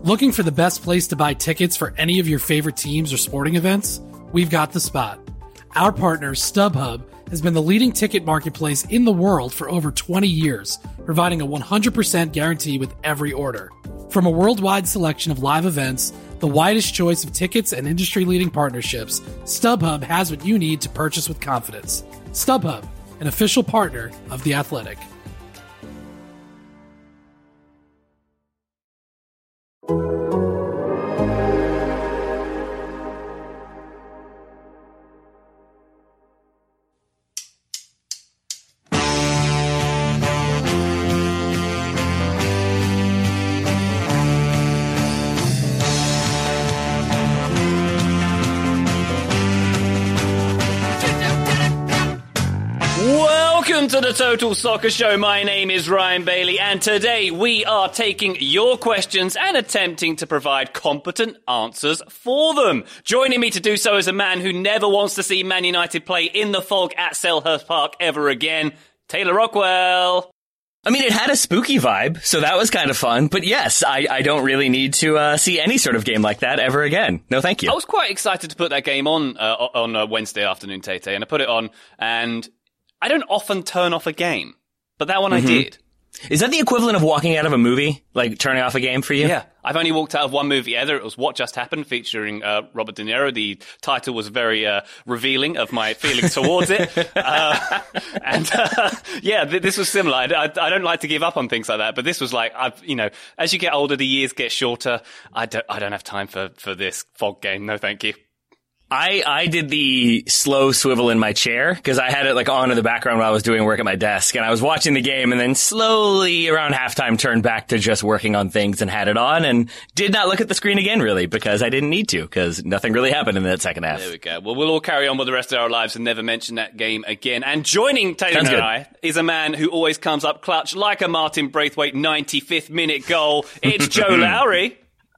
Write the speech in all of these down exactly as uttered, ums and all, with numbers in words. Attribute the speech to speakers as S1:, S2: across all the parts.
S1: Looking for the best place to buy tickets for any of your favorite teams or sporting events? We've got the spot. Our partner, StubHub, has been the leading ticket marketplace in the world for over twenty years, providing a one hundred percent guarantee with every order. From a worldwide selection of live events, the widest choice of tickets and industry-leading partnerships, StubHub has what you need to purchase with confidence. StubHub, an official partner of The Athletic.
S2: Welcome to the Total Soccer Show. My name is Ryan Bailey, and today we are taking your questions and attempting to provide competent answers for them. Joining me to do so is a man who never wants to see Man United play in the fog at Selhurst Park ever again, Taylor Rockwell.
S3: I mean, it had a spooky vibe, so that was kind of fun. But yes, I, I don't really need to uh, see any sort of game like that ever again. No, thank you.
S2: I was quite excited to put that game on uh, on uh, Wednesday afternoon, Tate, and I put it on, and I don't often turn off a game, but that one mm-hmm. I did.
S3: Is that the equivalent of walking out of a movie? Like turning off a game for you?
S2: Yeah. I've only walked out of one movie ever. It was What Just Happened, featuring uh, Robert De Niro. The title was very uh, revealing of my feelings towards it. Uh, and uh, yeah, th- this was similar. I, I, I don't like to give up on things like that, but this was like, I've, you know, as you get older, the years get shorter. I don't, I don't have time for, for this fog game. No, thank you.
S3: I, I did the slow swivel in my chair because I had it like on in the background while I was doing work at my desk, and I was watching the game and then slowly around halftime turned back to just working on things and had it on and did not look at the screen again really because I didn't need to because nothing really happened in that second half.
S2: There we go. Well, we'll all carry on with the rest of our lives and never mention that game again. And joining Taylor and I is a man who always comes up clutch like a Martin Braithwaite ninety-fifth minute goal. It's Joe Lowry.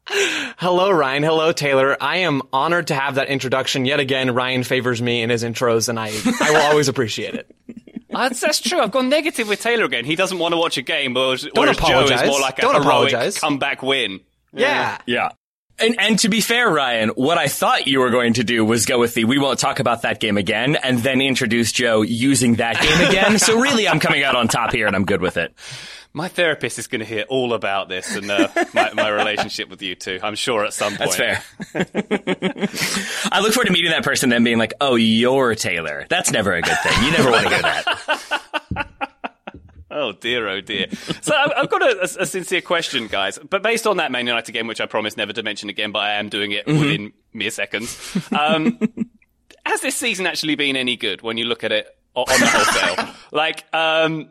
S4: Hello, Ryan. Hello, Taylor. I am honored to have that introduction yet again. Ryan favors me in his intros, and I, I will always appreciate it.
S2: That's, that's true. I've gone negative with Taylor again. He doesn't want to watch a game, whereas,
S4: Don't
S2: whereas
S4: apologize.
S2: Joe is more like a
S4: Don't
S2: heroic
S4: apologize.
S2: comeback win.
S4: Yeah.
S3: Yeah. And, and to be fair, Ryan, what I thought you were going to do was go with the we won't talk about that game again and then introduce Joe using that game again. So really, I'm coming out on top here and I'm good with it.
S2: My therapist is going to hear all about this and uh, my, my relationship with you two, I'm sure, at some point.
S3: That's fair. I look forward to meeting that person then being like, oh, you're Taylor. That's never a good thing. You never want to hear that.
S2: Oh, dear, oh, dear. So I've got a, a sincere question, guys. But based on that Man United game, which I promised never to mention again, but I am doing it mm-hmm. within mere seconds, um, has this season actually been any good when you look at it on the wholesale? Like, um...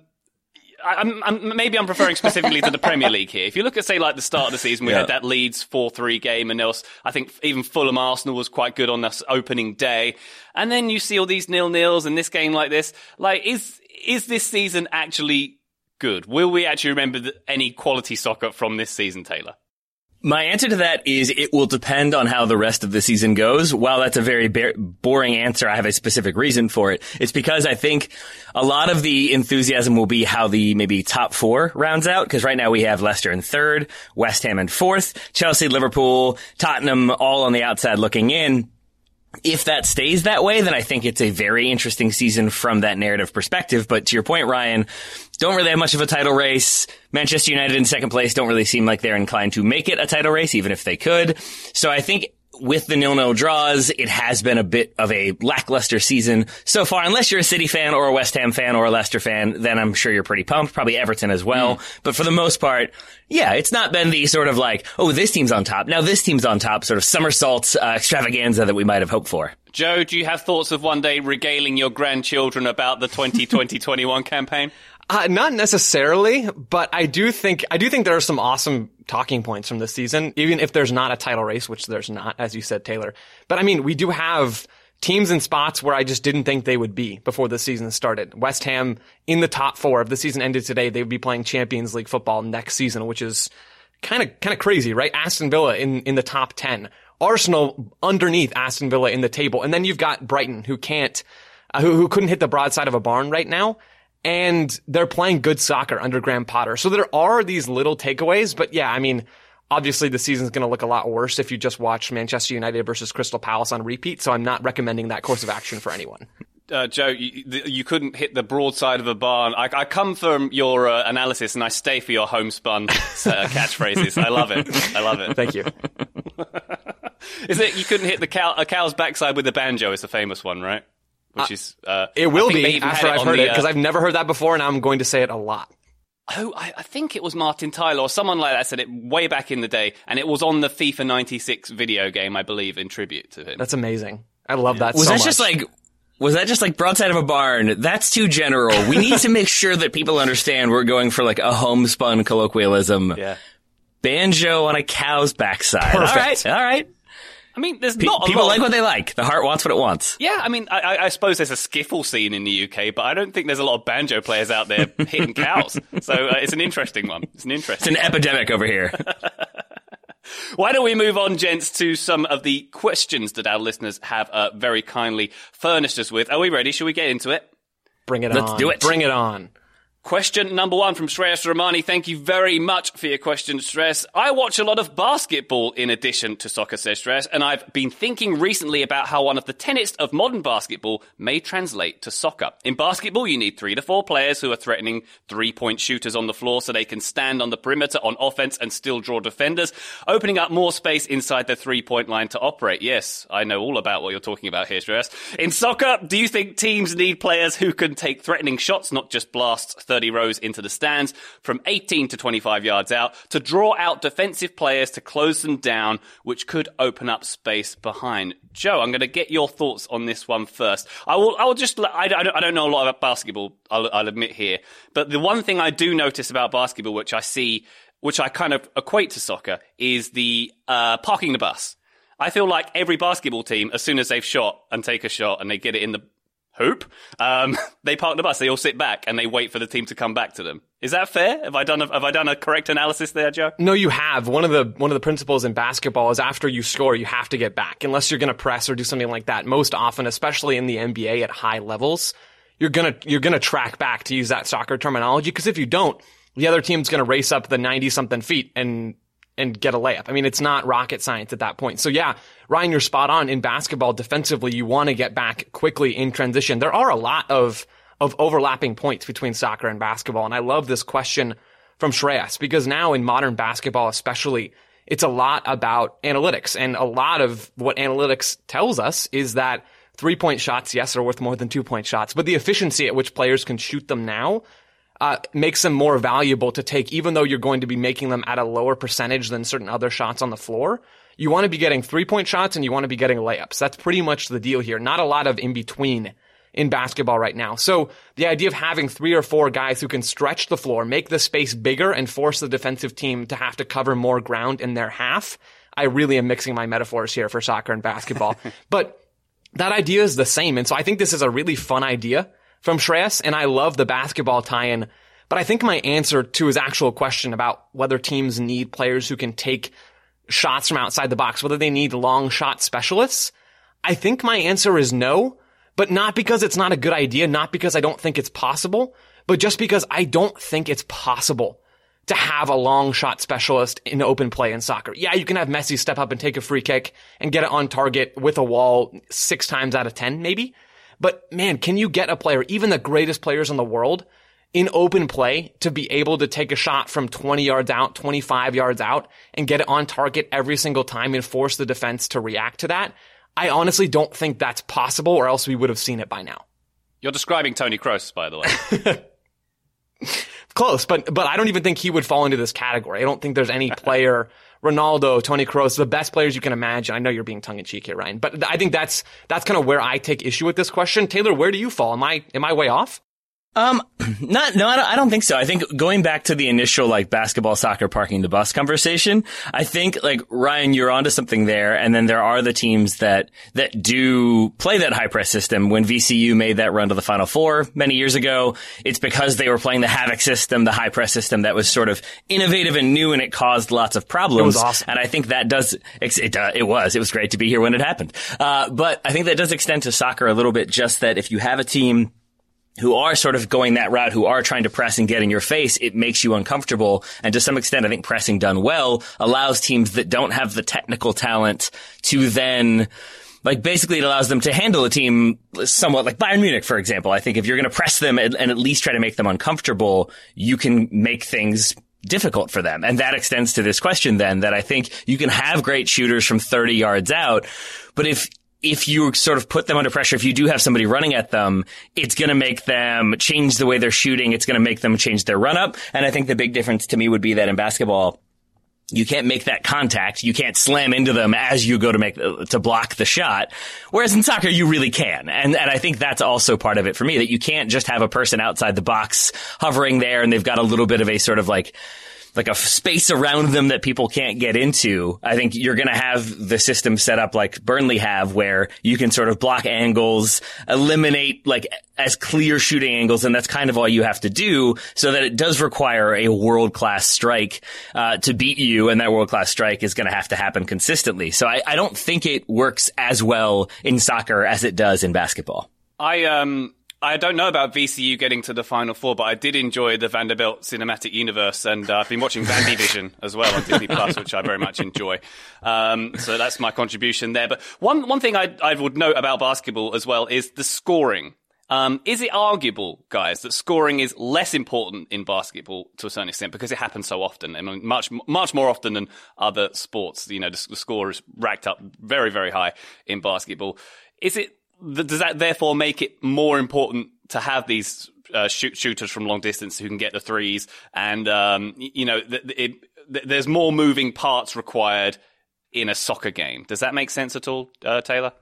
S2: I'm, I'm, maybe I'm referring specifically to the Premier League here. If you look at, say, like the start of the season, we yeah. had that Leeds four three game, and there was, I think, even Fulham Arsenal was quite good on this opening day. And then you see all these nil-nils and this game like this. Like, is is this season actually good? Will we actually remember the, any quality soccer from this season, Taylor?
S3: My answer to that is it will depend on how the rest of the season goes. While that's a very ba- boring answer, I have a specific reason for it. It's because I think a lot of the enthusiasm will be how the maybe top four rounds out, because right now we have Leicester in third, West Ham in fourth, Chelsea, Liverpool, Tottenham all on the outside looking in. If that stays that way, then I think it's a very interesting season from that narrative perspective. But to your point, Ryan, don't really have much of a title race. Manchester United in second place don't really seem like they're inclined to make it a title race, even if they could. So I think with the nil-nil draws, it has been a bit of a lackluster season so far. Unless you're a City fan or a West Ham fan or a Leicester fan, then I'm sure you're pretty pumped. Probably Everton as well. Mm. But for the most part, yeah, it's not been the sort of like, oh, this team's on top, now this team's on top sort of somersault uh, extravaganza that we might have hoped for.
S2: Joe, do you have thoughts of one day regaling your grandchildren about the twenty twenty twenty-one campaign?
S4: Uh, not necessarily, but I do think, I do think there are some awesome talking points from this season, even if there's not a title race, which there's not, as you said, Taylor. But I mean, we do have teams in spots where I just didn't think they would be before the season started. West Ham in the top four. If the season ended today, they would be playing Champions League football next season, which is kind of, kind of crazy, right? Aston Villa in, in the top ten. Arsenal underneath Aston Villa in the table. And then you've got Brighton, who can't, uh, who, who couldn't hit the broadside of a barn right now. And they're playing good soccer under Graham Potter. So there are these little takeaways, but yeah, I mean, Obviously, the season's going to look a lot worse if you just watch Manchester United versus Crystal Palace on repeat, so I'm not recommending that course of action for anyone.
S2: Uh, Joe, you, you couldn't hit the broadside of a barn. I, I come from your uh, analysis, and I stay for your homespun uh, catchphrases. I love it. I love it.
S4: Thank you.
S2: Is it you couldn't hit the cow, a cow's backside with a banjo? Is the famous one, right? Which uh, is uh,
S4: it will be after I've heard
S2: the,
S4: it, because uh, I've never heard that before, and I'm going to say it a lot.
S2: Oh, I, I think it was Martin Tyler or someone like that said it way back in the day, and it was on the FIFA ninety-six video game, I believe, in tribute to him.
S4: That's amazing. I love that
S3: was
S4: so
S3: that
S4: much.
S3: Just like, was that just like broadside of a barn? That's too general. We need to make sure that people understand we're going for like a homespun colloquialism.
S2: Yeah.
S3: Banjo on a cow's backside.
S4: Perfect.
S3: All right. All right.
S2: I mean, there's
S3: Pe-
S2: not a
S3: people
S2: lot
S3: like
S2: of...
S3: what they like. The heart wants what it wants.
S2: Yeah, I mean, I, I suppose there's a skiffle scene in the U K, but I don't think there's a lot of banjo players out there hitting cows. So uh, it's an interesting one. It's an interesting.
S3: It's an
S2: one.
S3: epidemic over here.
S2: Why don't we move on, gents, to some of the questions that our listeners have uh, very kindly furnished us with. Are we ready? Should we get into it?
S4: Bring it
S3: Let's
S4: on.
S3: do it.
S4: Bring it on.
S2: Question number one from Shreyas Romani. Thank you very much for your question, Shreyas. I watch a lot of basketball in addition to soccer, says Shreyas, and I've been thinking recently about how one of the tenets of modern basketball may translate to soccer. In basketball, you need three to four players who are threatening three-point shooters on the floor so they can stand on the perimeter on offense and still draw defenders, opening up more space inside the three-point line to operate. Yes, I know all about what you're talking about here, Shreyas. In soccer, do you think teams need players who can take threatening shots, not just blast thirty rows into the stands from eighteen to twenty-five yards out to draw out defensive players to close them down, which could open up space behind? Joe, I'm going to get your thoughts on this one first. I will, I will just, I don't, I don't know a lot about basketball, I'll, I'll admit here, but the one thing I do notice about basketball, which I see, which I kind of equate to soccer, is the uh, parking the bus. I feel like every basketball team, as soon as they've shot and take a shot and they get it in the hoop, um, they park the bus. They all sit back and they wait for the team to come back to them. Is that fair? Have I done a, have I done a correct analysis there, Joe?
S4: No, you have. One of the one of the principles in basketball is after you score, you have to get back, unless you're going to press or do something like that. Most often, especially in the N B A at high levels, you're gonna you're gonna track back, to use that soccer terminology. Because if you don't, the other team's going to race up the ninety something feet and and get a layup. I mean, it's not rocket science at that point. So yeah, Ryan, you're spot on. In basketball, defensively, you want to get back quickly in transition. There are a lot of, of overlapping points between soccer and basketball. And I love this question from Shreyas, because now in modern basketball, especially, it's a lot about analytics. And a lot of what analytics tells us is that three point shots, yes, are worth more than two point shots, but the efficiency at which players can shoot them now Uh, makes them more valuable to take, even though you're going to be making them at a lower percentage than certain other shots on the floor. You want to be getting three-point shots and you want to be getting layups. That's pretty much the deal here. Not a lot of in-between in basketball right now. So the idea of having three or four guys who can stretch the floor, make the space bigger, and force the defensive team to have to cover more ground in their half. I really am mixing my metaphors here for soccer and basketball. But that idea is the same. And so I think this is a really fun idea from Shreyas, and I love the basketball tie-in. But I think my answer to his actual question about whether teams need players who can take shots from outside the box, whether they need long shot specialists, I think my answer is no, but not because it's not a good idea, not because I don't think it's possible, but just because I don't think it's possible to have a long shot specialist in open play in soccer. Yeah, you can have Messi step up and take a free kick and get it on target with a wall six times out of ten, maybe. But man, can you get a player, even the greatest players in the world, in open play to be able to take a shot from twenty yards out, twenty-five yards out, and get it on target every single time and force the defense to react to that? I honestly don't think that's possible, or else we would have seen it by now.
S2: You're describing Toni Kroos, by the way.
S4: Close, but but I don't even think he would fall into this category. I don't think there's any player, Ronaldo, Toni Kroos, the best players you can imagine. I know you're being tongue-in-cheek here, Ryan, but I think that's that's kind of where I take issue with this question. Taylor, where do you fall? Am I am I way off?
S3: Um, not, no, I don't, I don't think so. I think going back to the initial, like, basketball, soccer, parking the bus conversation, I think, like, Ryan, you're onto something there. And then there are the teams that, that do play that high press system. When V C U made that run to the Final Four many years ago, it's because they were playing the Havoc system, the high press system that was sort of innovative and new, and it caused lots of problems.
S4: It was awesome.
S3: And I think that does, it, uh, it was, it was great to be here when it happened. Uh, but I think that does extend to soccer a little bit, just that if you have a team who are sort of going that route, who are trying to press and get in your face, it makes you uncomfortable. And to some extent, I think pressing done well allows teams that don't have the technical talent to then, like, basically it allows them to handle a team somewhat like Bayern Munich, for example. I think if you're going to press them and, and at least try to make them uncomfortable, you can make things difficult for them. And that extends to this question then, that I think you can have great shooters from thirty yards out, but if if you sort of put them under pressure, if you do have somebody running at them, it's going to make them change the way they're shooting. It's going to make them change their run up. And I think the big difference to me would be that in basketball, you can't make that contact. You can't slam into them as you go to make, to block the shot. Whereas in soccer, you really can. And, and I think that's also part of it for me, that you can't just have a person outside the box hovering there and they've got a little bit of a sort of like, like a space around them that people can't get into. I think you're going to have the system set up like Burnley have, where you can sort of block angles, eliminate like as clear shooting angles, and that's kind of all you have to do, so that it does require a world-class strike uh to beat you, and that world-class strike is going to have to happen consistently. So I, I don't think it works as well in soccer as it does in basketball.
S2: I um I don't know about V C U getting to the Final Four, but I did enjoy the Vanderbilt Cinematic Universe, and uh, I've been watching Vandivision as well on Disney Plus, which I very much enjoy. Um, so that's my contribution there. But one one thing I, I would note about basketball as well is the scoring. Um, is it arguable, guys, that scoring is less important in basketball to a certain extent because it happens so often? I mean, much much more often than other sports. You know, the, the score is racked up very, very high in basketball. Is it? Does that therefore make it more important to have these uh, shoot, shooters from long distance who can get the threes? And, um, you know, it, it, it, there's more moving parts required in a soccer game. Does that make sense at all, uh, Taylor?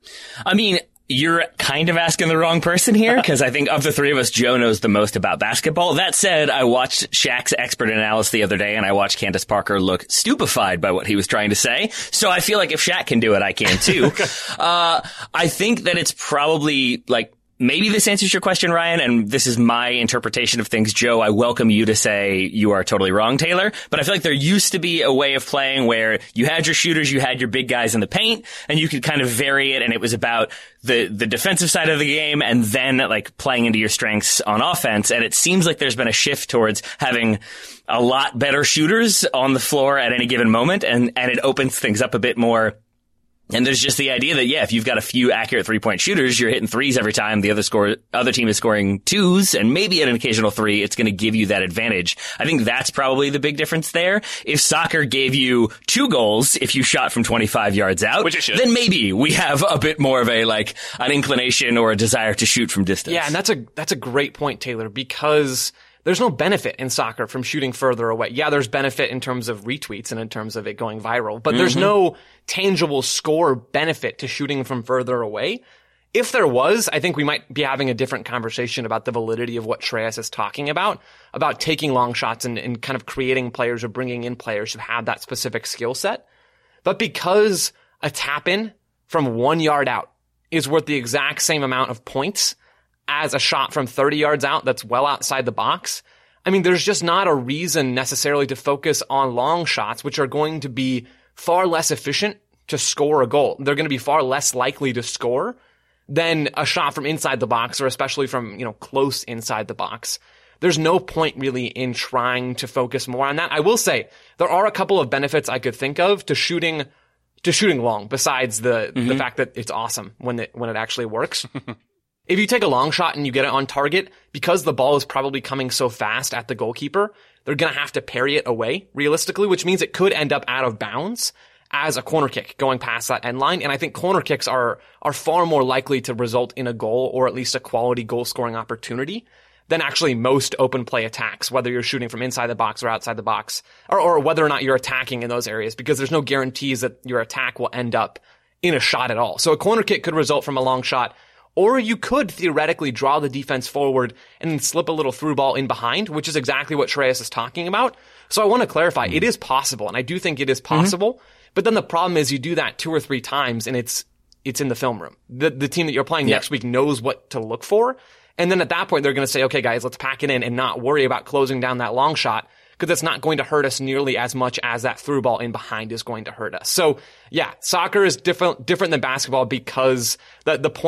S3: I mean, you're kind of asking the wrong person here, because I think of the three of us, Joe knows the most about basketball. That said, I watched Shaq's expert analysis the other day, and I watched Candace Parker look stupefied by what he was trying to say. So I feel like if Shaq can do it, I can too. uh, I think that it's probably like, maybe this answers your question, Ryan, and this is my interpretation of things. Joe, I welcome you to say you are totally wrong, Taylor. But I feel like there used to be a way of playing where you had your shooters, you had your big guys in the paint, and you could kind of vary it, and it was about the the defensive side of the game and then like playing into your strengths on offense. And it seems like there's been a shift towards having a lot better shooters on the floor at any given moment, and, and it opens things up a bit more. And there's just the idea that, yeah, if you've got a few accurate three-point shooters, you're hitting threes every time the other score, other team is scoring twos and maybe an occasional three, it's going to give you that advantage. I think that's probably the big difference there. If soccer gave you two goals if you shot from twenty-five yards out,
S2: which it should,
S3: then maybe we have a bit more of a, like, an inclination or a desire to shoot from distance.
S4: Yeah, and that's a, that's a great point, Taylor, because there's no benefit in soccer from shooting further away. Yeah, there's benefit in terms of retweets and in terms of it going viral, but mm-hmm. there's no tangible score benefit to shooting from further away. If there was, I think we might be having a different conversation about the validity of what Shreyas is talking about, about taking long shots and, and kind of creating players or bringing in players who have that specific skill set. But because a tap in from one yard out is worth the exact same amount of points as a shot from thirty yards out that's well outside the box, I mean, there's just not a reason necessarily to focus on long shots, which are going to be far less efficient to score a goal. They're going to be far less likely to score than a shot from inside the box, or especially from, you know, close inside the box. There's no point really in trying to focus more on that. I will say there are a couple of benefits I could think of to shooting, to shooting long, besides the, mm-hmm. the fact that it's awesome when it, when it actually works. If you take a long shot and you get it on target, because the ball is probably coming so fast at the goalkeeper, they're going to have to parry it away, realistically, which means it could end up out of bounds as a corner kick going past that end line. And I think corner kicks are, are far more likely to result in a goal, or at least a quality goal scoring opportunity, than actually most open play attacks, whether you're shooting from inside the box or outside the box, or, or whether or not you're attacking in those areas, because there's no guarantees that your attack will end up in a shot at all. So a corner kick could result from a long shot, or you could theoretically draw the defense forward and then slip a little through ball in behind, which is exactly what Shreyas is talking about. So I want to clarify, mm-hmm. it is possible, and I do think it is possible, mm-hmm. but then the problem is you do that two or three times and it's it's in the film room. The the team that you're playing yeah. next week knows what to look for, and then at that point they're going to say, okay guys, let's pack it in and not worry about closing down that long shot, because it's not going to hurt us nearly as much as that through ball in behind is going to hurt us. So yeah, soccer is different different than basketball, because the the point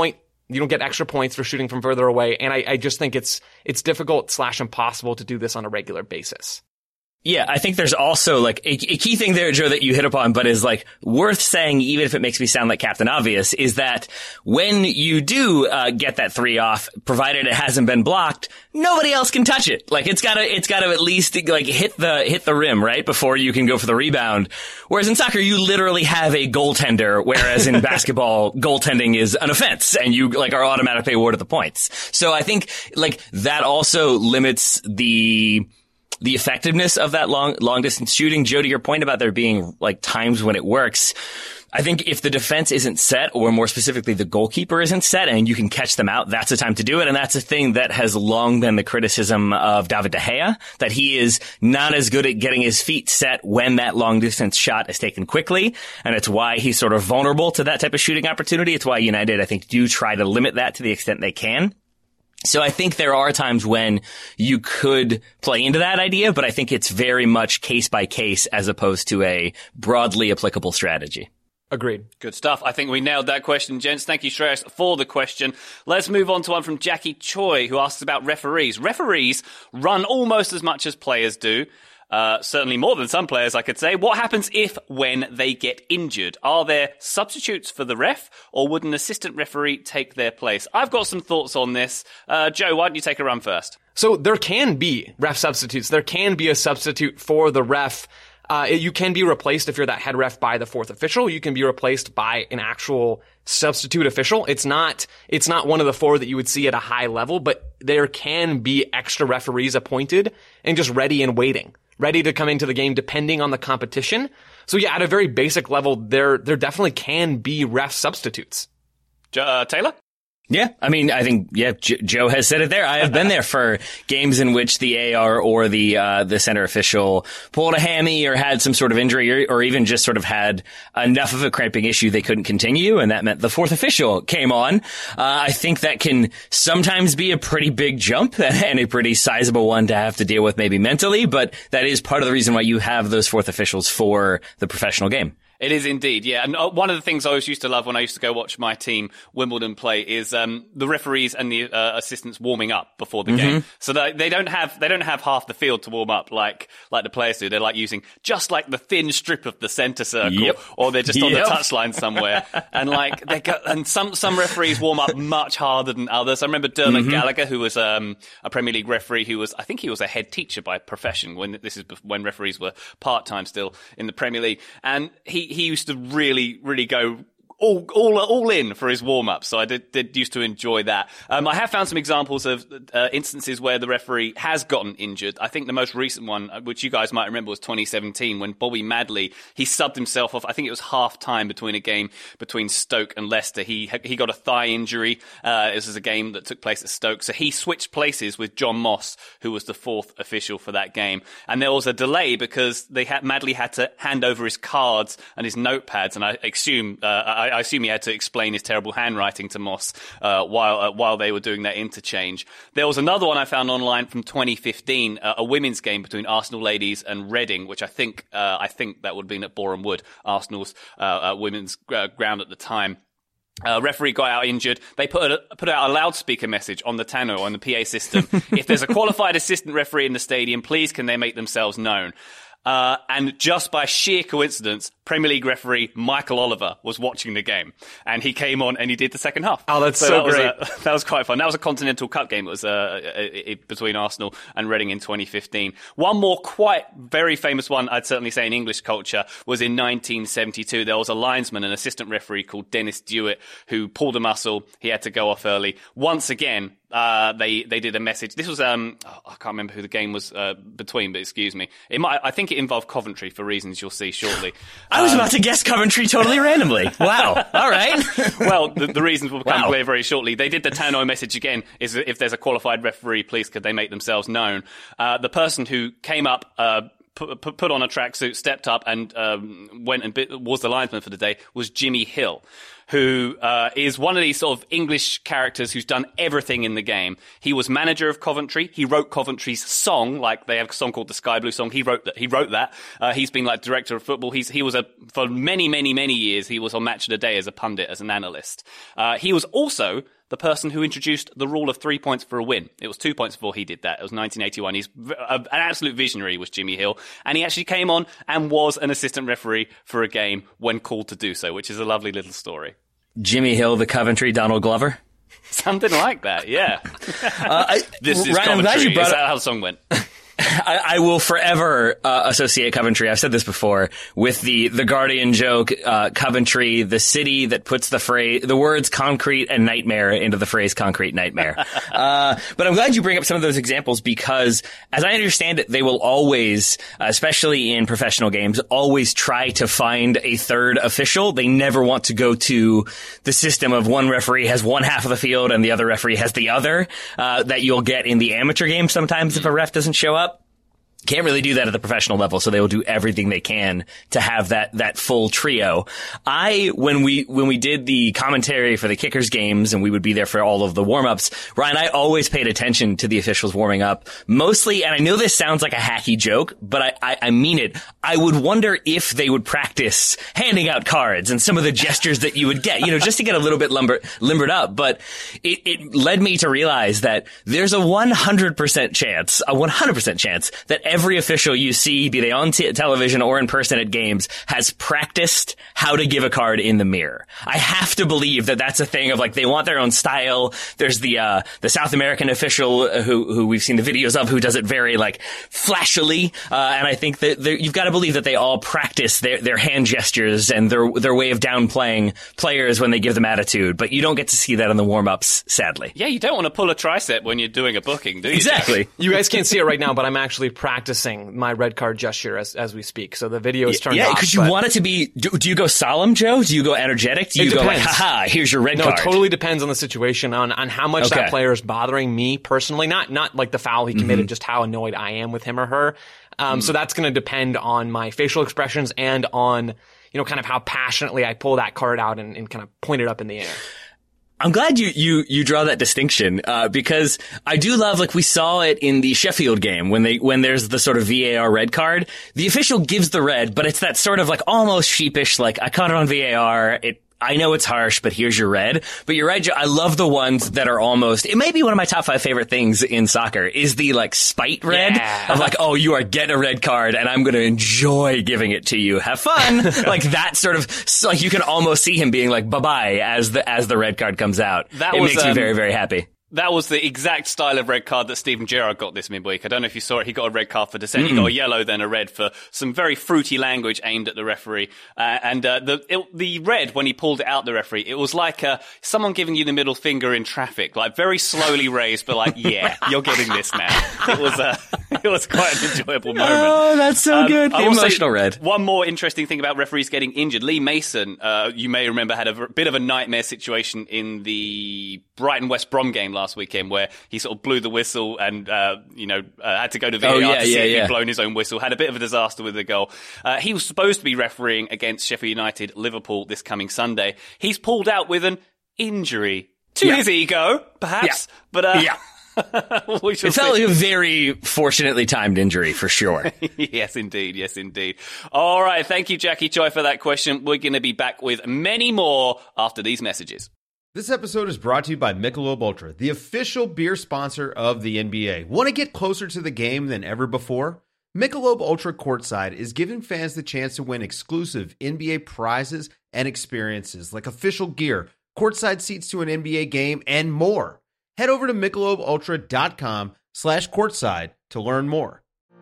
S4: You don't get extra points for shooting from further away. And I, I just think it's it's difficult slash impossible to do this on a regular basis.
S3: Yeah, I think there's also like a, a key thing there, Joe, that you hit upon, but is like worth saying, even if it makes me sound like Captain Obvious, is that when you do uh, get that three off, provided it hasn't been blocked, nobody else can touch it. Like it's gotta, it's gotta at least like hit the hit the rim, right, before you can go for the rebound. Whereas in soccer, you literally have a goaltender, whereas in basketball, goaltending is an offense, and you like are automatically awarded the points. So I think like that also limits the. the effectiveness of that long, long distance shooting. Joe, to your point about there being like times when it works, I think if the defense isn't set, or more specifically the goalkeeper isn't set, and you can catch them out, that's the time to do it. And that's a thing that has long been the criticism of David De Gea, that he is not as good at getting his feet set when that long distance shot is taken quickly. And it's why he's sort of vulnerable to that type of shooting opportunity. It's why United, I think, do try to limit that to the extent they can. So I think there are times when you could play into that idea, but I think it's very much case by case as opposed to a broadly applicable strategy.
S4: Agreed.
S2: Good stuff. I think we nailed that question, gents. Thank you, Shreyas, for the question. Let's move on to one from Jackie Choi, who asks about referees. Referees run almost as much as players do. Uh, certainly more than some players, I could say. What happens if, when they get injured? Are there substitutes for the ref, or would an assistant referee take their place? I've got some thoughts on this. Uh, Joe, why don't you take a run first?
S4: So there can be ref substitutes. There can be a substitute for the ref. Uh, you can be replaced if you're that head ref by the fourth official. You can be replaced by an actual substitute official. It's not, it's not one of the four that you would see at a high level, but there can be extra referees appointed and just ready and waiting. Ready to come into the game depending on the competition. So yeah, at a very basic level, there there definitely can be ref substitutes.
S2: Uh, Taylor?
S3: Yeah, I mean, I think, yeah, J- Joe has said it there. I have been there for games in which the A R or the uh the center official pulled a hammy or had some sort of injury, or, or even just sort of had enough of a cramping issue they couldn't continue, and that meant the fourth official came on. Uh I think that can sometimes be a pretty big jump and a pretty sizable one to have to deal with maybe mentally, but that is part of the reason why you have those fourth officials for the professional game.
S2: It is indeed, yeah. And one of the things I always used to love when I used to go watch my team, Wimbledon, play is um the referees and the uh, assistants warming up before the mm-hmm. game. So that they don't have they don't have half the field to warm up like like the players do. They're like using just like the thin strip of the centre circle,
S3: yep.
S2: or they're just on
S3: yep.
S2: the touchline somewhere. And like they go, and some some referees warm up much harder than others. I remember Dermot mm-hmm. Gallagher, who was um a Premier League referee, who was I think he was a head teacher by profession when this is when referees were part time still in the Premier League, and he he used to really Really, really go all, all, all in for his warm-up. So I did, did used to enjoy that. Um, I have found some examples of uh, instances where the referee has gotten injured. I think the most recent one, which you guys might remember, was twenty seventeen when Bobby Madley, he subbed himself off. I think it was half time between a game between Stoke and Leicester. He he got a thigh injury. Uh, this was a game that took place at Stoke. So he switched places with John Moss, who was the fourth official for that game. And there was a delay because they had, Madley had to hand over his cards and his notepads. And I assume, uh, I, I assume he had to explain his terrible handwriting to Moss uh, while uh, while they were doing that interchange. There was another one I found online from twenty fifteen, uh, a women's game between Arsenal ladies and Reading, which I think uh, I think that would have been at Boreham Wood, Arsenal's uh, uh, women's uh, ground at the time. Uh, referee got out injured. They put a, put out a loudspeaker message on the tannoy, on the P A system. If there's a qualified assistant referee in the stadium, please can they make themselves known? Uh, and just by sheer coincidence, Premier League referee Michael Oliver was watching the game, and he came on and he did the second half.
S4: Oh, that's so, so
S2: that
S4: great.
S2: Was a, that was quite fun. That was a Continental Cup game. It was uh, it, it, between Arsenal and Reading in twenty fifteen. One more quite very famous one, I'd certainly say in English culture, was in nineteen seventy-two. There was a linesman, an assistant referee called Dennis Dewitt, who pulled a muscle. He had to go off early. Once again, Uh, they, they did a message. This was, um, oh, I can't remember who the game was, uh, between, but excuse me. It might, I think it involved Coventry for reasons you'll see shortly.
S3: I was
S2: um,
S3: about to guess Coventry totally randomly. Wow. All right.
S2: Well, the, the reasons will become
S3: wow.
S2: clear very shortly. They did the tannoy message again, is if there's a qualified referee, please could they make themselves known. Uh, the person who came up, uh, Put, put on a tracksuit, stepped up, and um, went and bit, was the linesman for the day, was Jimmy Hill, who uh, is one of these sort of English characters who's done everything in the game. He was manager of Coventry. He wrote Coventry's song, like they have a song called the Sky Blue Song. He wrote that. He wrote that. Uh, he's been like director of football. He's he was a for many many many years. He was on Match of the Day as a pundit, as an analyst. Uh, he was also the person who introduced the rule of three points for a win. It was two points before he did that. It was nineteen eighty-one. He's an absolute visionary, was Jimmy Hill. And he actually came on and was an assistant referee for a game when called to do so, which is a lovely little story.
S3: Jimmy Hill, the Coventry Donald Glover?
S2: Something like that, yeah.
S3: uh, I,
S2: this is
S3: Ryan,
S2: Coventry.
S3: I'm glad you brought
S2: is that
S3: up-
S2: how the song went?
S3: I, I will forever uh, associate Coventry, I've said this before, with the, the Guardian joke, uh, Coventry, the city that puts the phrase, the words concrete and nightmare into the phrase concrete nightmare. uh, but I'm glad you bring up some of those examples because, as I understand it, they will always, especially in professional games, always try to find a third official. They never want to go to the system of one referee has one half of the field and the other referee has the other, uh, that you'll get in the amateur game sometimes if a ref doesn't show up. Can't really do that at the professional level, so they will do everything they can to have that, that full trio. I, when we, when we did the commentary for the Kickers games and we would be there for all of the warm-ups, Ryan, I always paid attention to the officials warming up. Mostly, and I know this sounds like a hacky joke, but I, I, I mean it. I would wonder if they would practice handing out cards and some of the gestures that you would get, you know, just to get a little bit lumber, limbered up. But it, it led me to realize that there's a one hundred percent chance, a one hundred percent chance that every official you see, be they on t- television or in person at games, has practiced how to give a card in the mirror. I have to believe that that's a thing of like they want their own style. There's the uh the South American official who who we've seen the videos of who does it very like flashily, uh, and I think that you've got to believe that they all practice their their hand gestures and their their way of downplaying players when they give them attitude. But you don't get to see that in the warm ups, sadly.
S2: Yeah, you don't want to pull a tricep when you're doing a booking, do you?
S3: Exactly.
S2: Jack?
S4: You guys can't see it right now, but I'm actually practicing my red card gesture as as we speak. So the video is turned
S3: yeah,
S4: off.
S3: Yeah, because you
S4: but...
S3: want it to be. Do, do you go solemn, Joe? Do you go energetic? Do you
S4: it
S3: go
S4: depends.
S3: like, haha, here's your red
S4: no,
S3: card?
S4: No, it totally depends on the situation, on on how much
S3: Okay.
S4: that player is bothering me personally. Not not like the foul he committed,
S3: Mm-hmm.
S4: just how annoyed I am with him or her. Um, mm. So that's going to depend on my facial expressions and on, you know, kind of how passionately I pull that card out and, and kind of point it up in the air.
S3: I'm glad you, you, you draw that distinction, uh, because I do love, like we saw it in the Sheffield game when they, when there's the sort of V A R red card, the official gives the red, but it's that sort of like almost sheepish, like I caught it on V A R, it, I know it's harsh, but here's your red. But you're right, Joe. I love the ones that are almost, it may be one of my top five favorite things in soccer is the like spite red
S4: yeah.
S3: of like, oh, you are getting a red card and I'm going to enjoy giving it to you. Have fun. Like that sort of, so like you can almost see him being like, bye bye as the, as the red card comes out.
S2: That
S3: it
S2: was,
S3: makes me
S2: um,
S3: very, very happy.
S2: That was the exact style of red card that Steven Gerrard got this midweek. I don't know if you saw it. He got a red card for dissent. Mm-mm. He got a yellow, then a red for some very fruity language aimed at the referee. Uh, and uh, the it, the red, when he pulled it out the referee, it was like uh, someone giving you the middle finger in traffic, like very slowly raised, but like, yeah, you're getting this now. It was uh, it was quite an enjoyable moment.
S3: Oh, that's so um, good. The emotional red.
S2: One more interesting thing about referees getting injured. Lee Mason, uh, you may remember, had a v- bit of a nightmare situation in the Brighton West Brom game last weekend where he sort of blew the whistle and, uh, you know, uh, had to go to V A R
S3: oh, yeah,
S2: to see
S3: yeah,
S2: if
S3: yeah.
S2: he'd blown his own whistle. Had a bit of a disaster with the goal. Uh, he was supposed to be refereeing against Sheffield United Liverpool this coming Sunday. He's pulled out with an injury to
S3: yeah.
S2: his ego, perhaps.
S3: Yeah.
S2: But, uh,
S3: yeah.
S2: we
S3: it felt like a very fortunately timed injury, for sure.
S2: Yes, indeed. Yes, indeed. All right. Thank you, Jackie Choi, for that question. We're going to be back with many more after these messages.
S5: This episode is brought to you by Michelob Ultra, the official beer sponsor of the N B A. Want to get closer to the game than ever before? Michelob Ultra Courtside is giving fans the chance to win exclusive N B A prizes and experiences like official gear, courtside seats to an N B A game, and more. Head over to michelobultra.com slash courtside to learn more.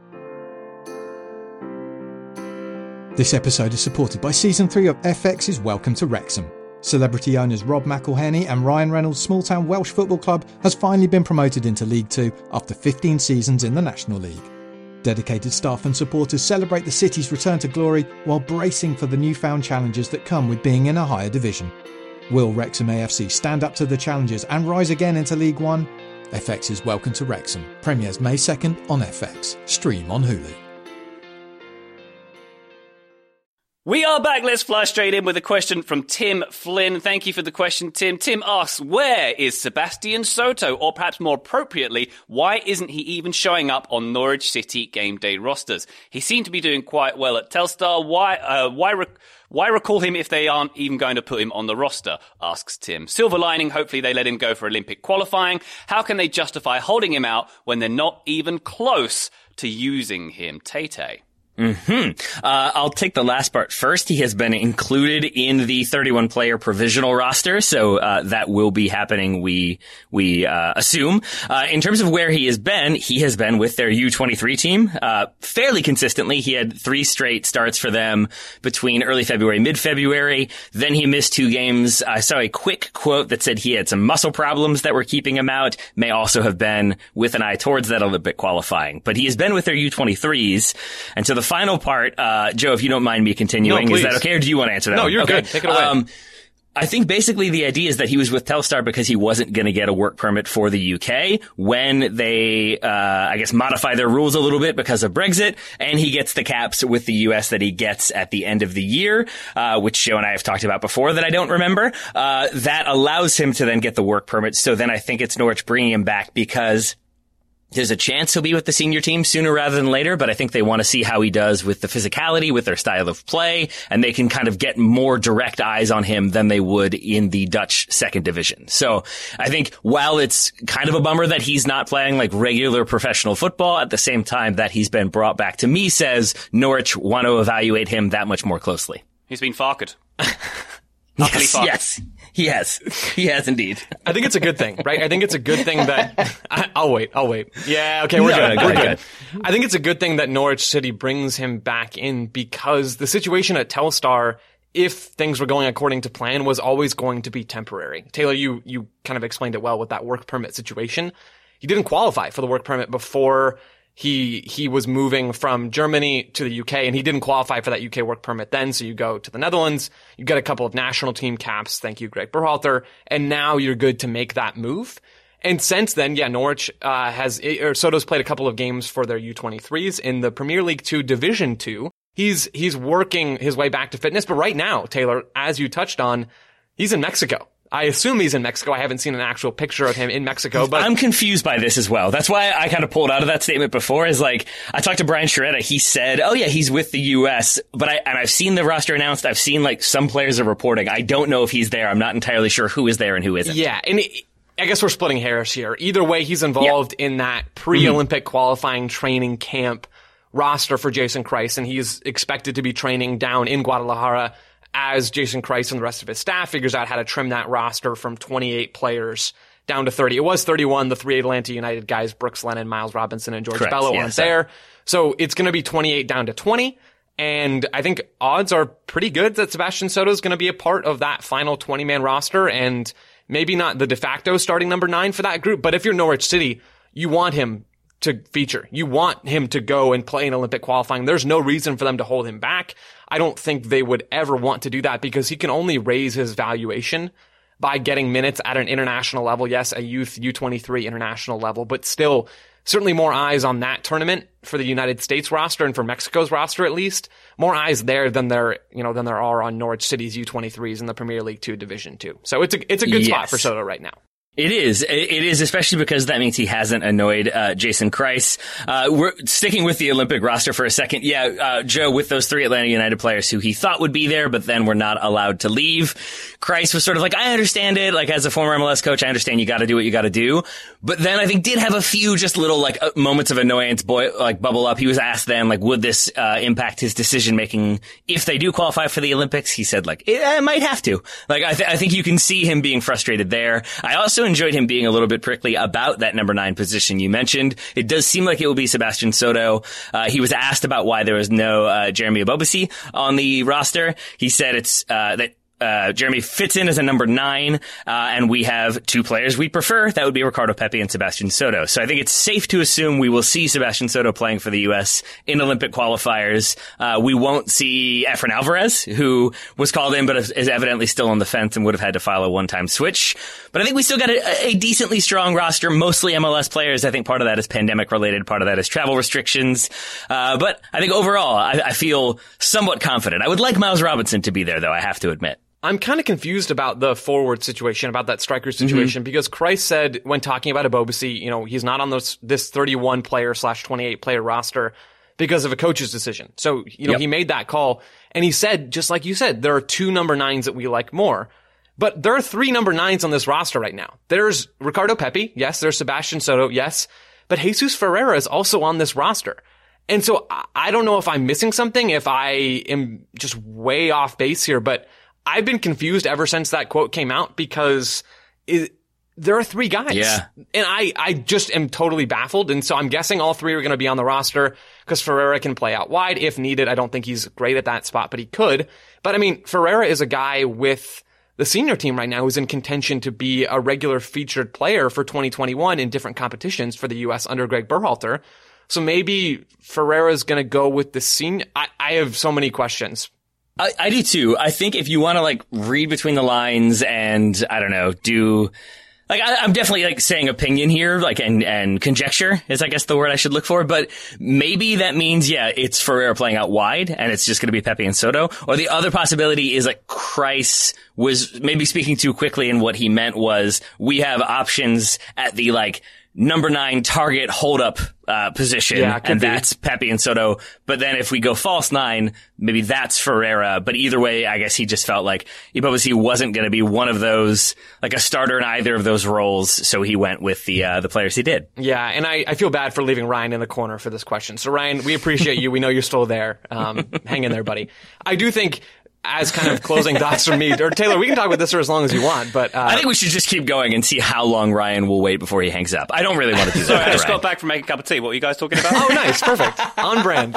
S6: This episode is supported by Season three of F X's Welcome to Wrexham. Celebrity owners Rob McElhenney and Ryan Reynolds' small-town Welsh football club has finally been promoted into League Two after fifteen seasons in the National League. Dedicated staff and supporters celebrate the city's return to glory while bracing for the newfound challenges that come with being in a higher division. Will Wrexham A F C stand up to the challenges and rise again into League One? F X's Welcome to Wrexham premieres May second on F X. Stream on Hulu.
S2: We are back. Let's fly straight in with a question from Tim Flynn. Thank you for the question, Tim. Tim asks, where is Sebastian Soto? Or perhaps more appropriately, why isn't he even showing up on Norwich City game day rosters? He seemed to be doing quite well at Telstar. Why, uh, why, rec- why recall him if they aren't even going to put him on the roster? Asks Tim. Silver lining, hopefully they let him go for Olympic qualifying. How can they justify holding him out when they're not even close to using him? Tay-Tay.
S3: Mm-hmm. Uh, I'll take the last part first. He has been included in the thirty-one player provisional roster, so uh, that will be happening, we we uh, assume. Uh, in terms of where he has been, he has been with their U twenty-three team uh, fairly consistently. He had three straight starts for them between early February, mid-February. Then he missed two games. I saw a quick quote that said he had some muscle problems that were keeping him out. May also have been with an eye towards that Olympic qualifying. But he has been with their U twenty-threes, and so the final part, uh, Joe, if you don't mind me continuing,
S4: no,
S3: is that okay, or do you want to answer that?
S4: No,
S3: one?
S4: you're
S3: okay.
S4: good. Take it away. Um,
S3: I think basically the idea is that he was with Telstar because he wasn't going to get a work permit for the U K when they, uh, I guess, modify their rules a little bit because of Brexit, and he gets the caps with the U S that he gets at the end of the year, uh, which Joe and I have talked about before that I don't remember. Uh, that allows him to then get the work permit. So then I think it's Norwich bringing him back because there's a chance he'll be with the senior team sooner rather than later, but I think they want to see how he does with the physicality, with their style of play, and they can kind of get more direct eyes on him than they would in the Dutch second division. So I think while it's kind of a bummer that he's not playing like regular professional football, at the same time that he's been brought back to me says Norwich want to evaluate him that much more closely.
S2: He's been farkered.
S3: Yes, yes, he has. He has indeed.
S4: I think it's a good thing, right? I think it's a good thing that I, I'll wait. I'll wait. Yeah. Okay. We're
S3: No,
S4: good.
S3: no,
S4: We're
S3: go
S4: good.
S3: ahead.
S4: I think it's a good thing that Norwich City brings him back in because the situation at Telstar, if things were going according to plan, was always going to be temporary. Taylor, you, you kind of explained it well with that work permit situation. He didn't qualify for the work permit before He, he was moving from Germany to the U K, and he didn't qualify for that U K work permit then. So you go to the Netherlands, you get a couple of national team caps. Thank you, Greg Berhalter. And now you're good to make that move. And since then, yeah, Norwich, uh, has, or Soto's played a couple of games for their U twenty-threes in the Premier League two Division two. He's, he's working his way back to fitness. But right now, Taylor, as you touched on, he's in Mexico. I assume he's in Mexico. I haven't seen an actual picture of him in Mexico, but
S3: I'm confused by this as well. That's why I kind of pulled out of that statement before is like, I talked to Brian Sciaretta. He said, oh yeah, he's with the U S, but I, and I've seen the roster announced. I've seen like some players are reporting. I don't know if he's there. I'm not entirely sure who is there and who isn't.
S4: Yeah. And it, I guess we're splitting hairs here. Either way, he's involved yeah. in that pre-Olympic mm-hmm. qualifying training camp roster for Jason Kreis, and he's expected to be training down in Guadalajara as Jason Kreis and the rest of his staff figures out how to trim that roster from twenty-eight players down to thirty. It was thirty-one. The three Atlanta United guys, Brooks Lennon, Miles Robinson, and George
S3: Correct.
S4: Bello
S3: yes,
S4: aren't there. So it's going to be twenty-eight down to twenty. And I think odds are pretty good that Sebastian Soto is going to be a part of that final twenty-man roster, and maybe not the de facto starting number nine for that group. But if you're Norwich City, you want him to feature. You want him to go and play in Olympic qualifying. There's no reason for them to hold him back. I don't think they would ever want to do that because he can only raise his valuation by getting minutes at an international level. Yes, a youth U twenty-three international level, but still certainly more eyes on that tournament for the United States roster and for Mexico's roster at least. More eyes there than there, you know, than there are on Norwich City's U twenty-threes in the Premier League two Division two. So it's a it's a good
S3: yes.
S4: spot for Soto right now.
S3: It is. It is, especially because that means he hasn't annoyed uh, Jason Kreis. Uh, we're sticking with the Olympic roster for a second. Yeah, uh, Joe, with those three Atlanta United players who he thought would be there, but then were not allowed to leave. Kreis was sort of like, I understand it. Like, as a former M L S coach, I understand you got to do what you got to do. But then I think did have a few just little like uh, moments of annoyance, boy, like bubble up. He was asked then, like, would this uh, impact his decision making if they do qualify for the Olympics? He said, like, it, it might have to. Like, I, th- I think you can see him being frustrated there. I also enjoyed him being a little bit prickly about that number nine position you mentioned. It does seem like it will be Sebastian Soto. Uh, he was asked about why there was no uh, Jeremy Ebobisse on the roster. He said it's uh, that Uh, Jeremy fits in as a number nine, uh, and we have two players we prefer. That would be Ricardo Pepi and Sebastian Soto. So I think it's safe to assume we will see Sebastian Soto playing for the U S in Olympic qualifiers. Uh, we won't see Efrain Alvarez, who was called in but is, is evidently still on the fence and would have had to file a one-time switch. But I think we still got a, a decently strong roster, mostly M L S players. I think part of that is pandemic-related, part of that is travel restrictions. Uh, but I think overall, I, I feel somewhat confident. I would like Miles Robinson to be there, though, I have to admit.
S4: I'm kind of confused about the forward situation, about that striker situation, mm-hmm. because Christ said when talking about Ebobisse, you know, he's not on this, this thirty-one player slash twenty-eight player roster because of a coach's decision. So, you know, yep. he made that call and he said, just like you said, there are two number nines that we like more, but there are three number nines on this roster right now. There's Ricardo Pepi. Yes. There's Sebastian Soto. Yes. But Jesus Ferreira is also on this roster. And so I don't know if I'm missing something, if I am just way off base here, but I've been confused ever since that quote came out because it, there are three guys.
S3: Yeah.
S4: And I, I just am totally baffled. And so I'm guessing all three are going to be on the roster because Ferreira can play out wide if needed. I don't think he's great at that spot, but he could. But I mean, Ferreira is a guy with the senior team right now who's in contention to be a regular featured player for twenty twenty-one in different competitions for the U S under Greg Berhalter. So maybe Ferreira's going to go with the senior. I, I have so many questions.
S3: I, I do too. I think if you want to like read between the lines and I don't know, do like I, I'm definitely like saying opinion here, like and and conjecture is I guess the word I should look for. But maybe that means yeah, it's Ferreira playing out wide and it's just going to be Pepi and Soto. Or the other possibility is like Kreis was maybe speaking too quickly, and what he meant was we have options at the like number nine target hold up uh position,
S4: yeah,
S3: and
S4: be.
S3: that's Pepi and Soto. But then if we go false nine, maybe that's Ferreira. But either way, I guess he just felt like Ebobisse wasn't going to be one of those, like a starter in either of those roles, so he went with the uh the players he did.
S4: Yeah, and I, I feel bad for leaving Ryan in the corner for this question. So Ryan, we appreciate you. We know you're still there. Um, hang in there, buddy. I do think, as kind of closing thoughts from me, or Taylor, we can talk about this for as long as you want, but uh,
S3: I think we should just keep going and see how long Ryan will wait before he hangs up. I don't really want to do that.
S2: Sorry, I just
S3: Ryan.
S2: got back from making a cup of tea. What were you guys talking about?
S4: Oh, nice. Perfect. On brand.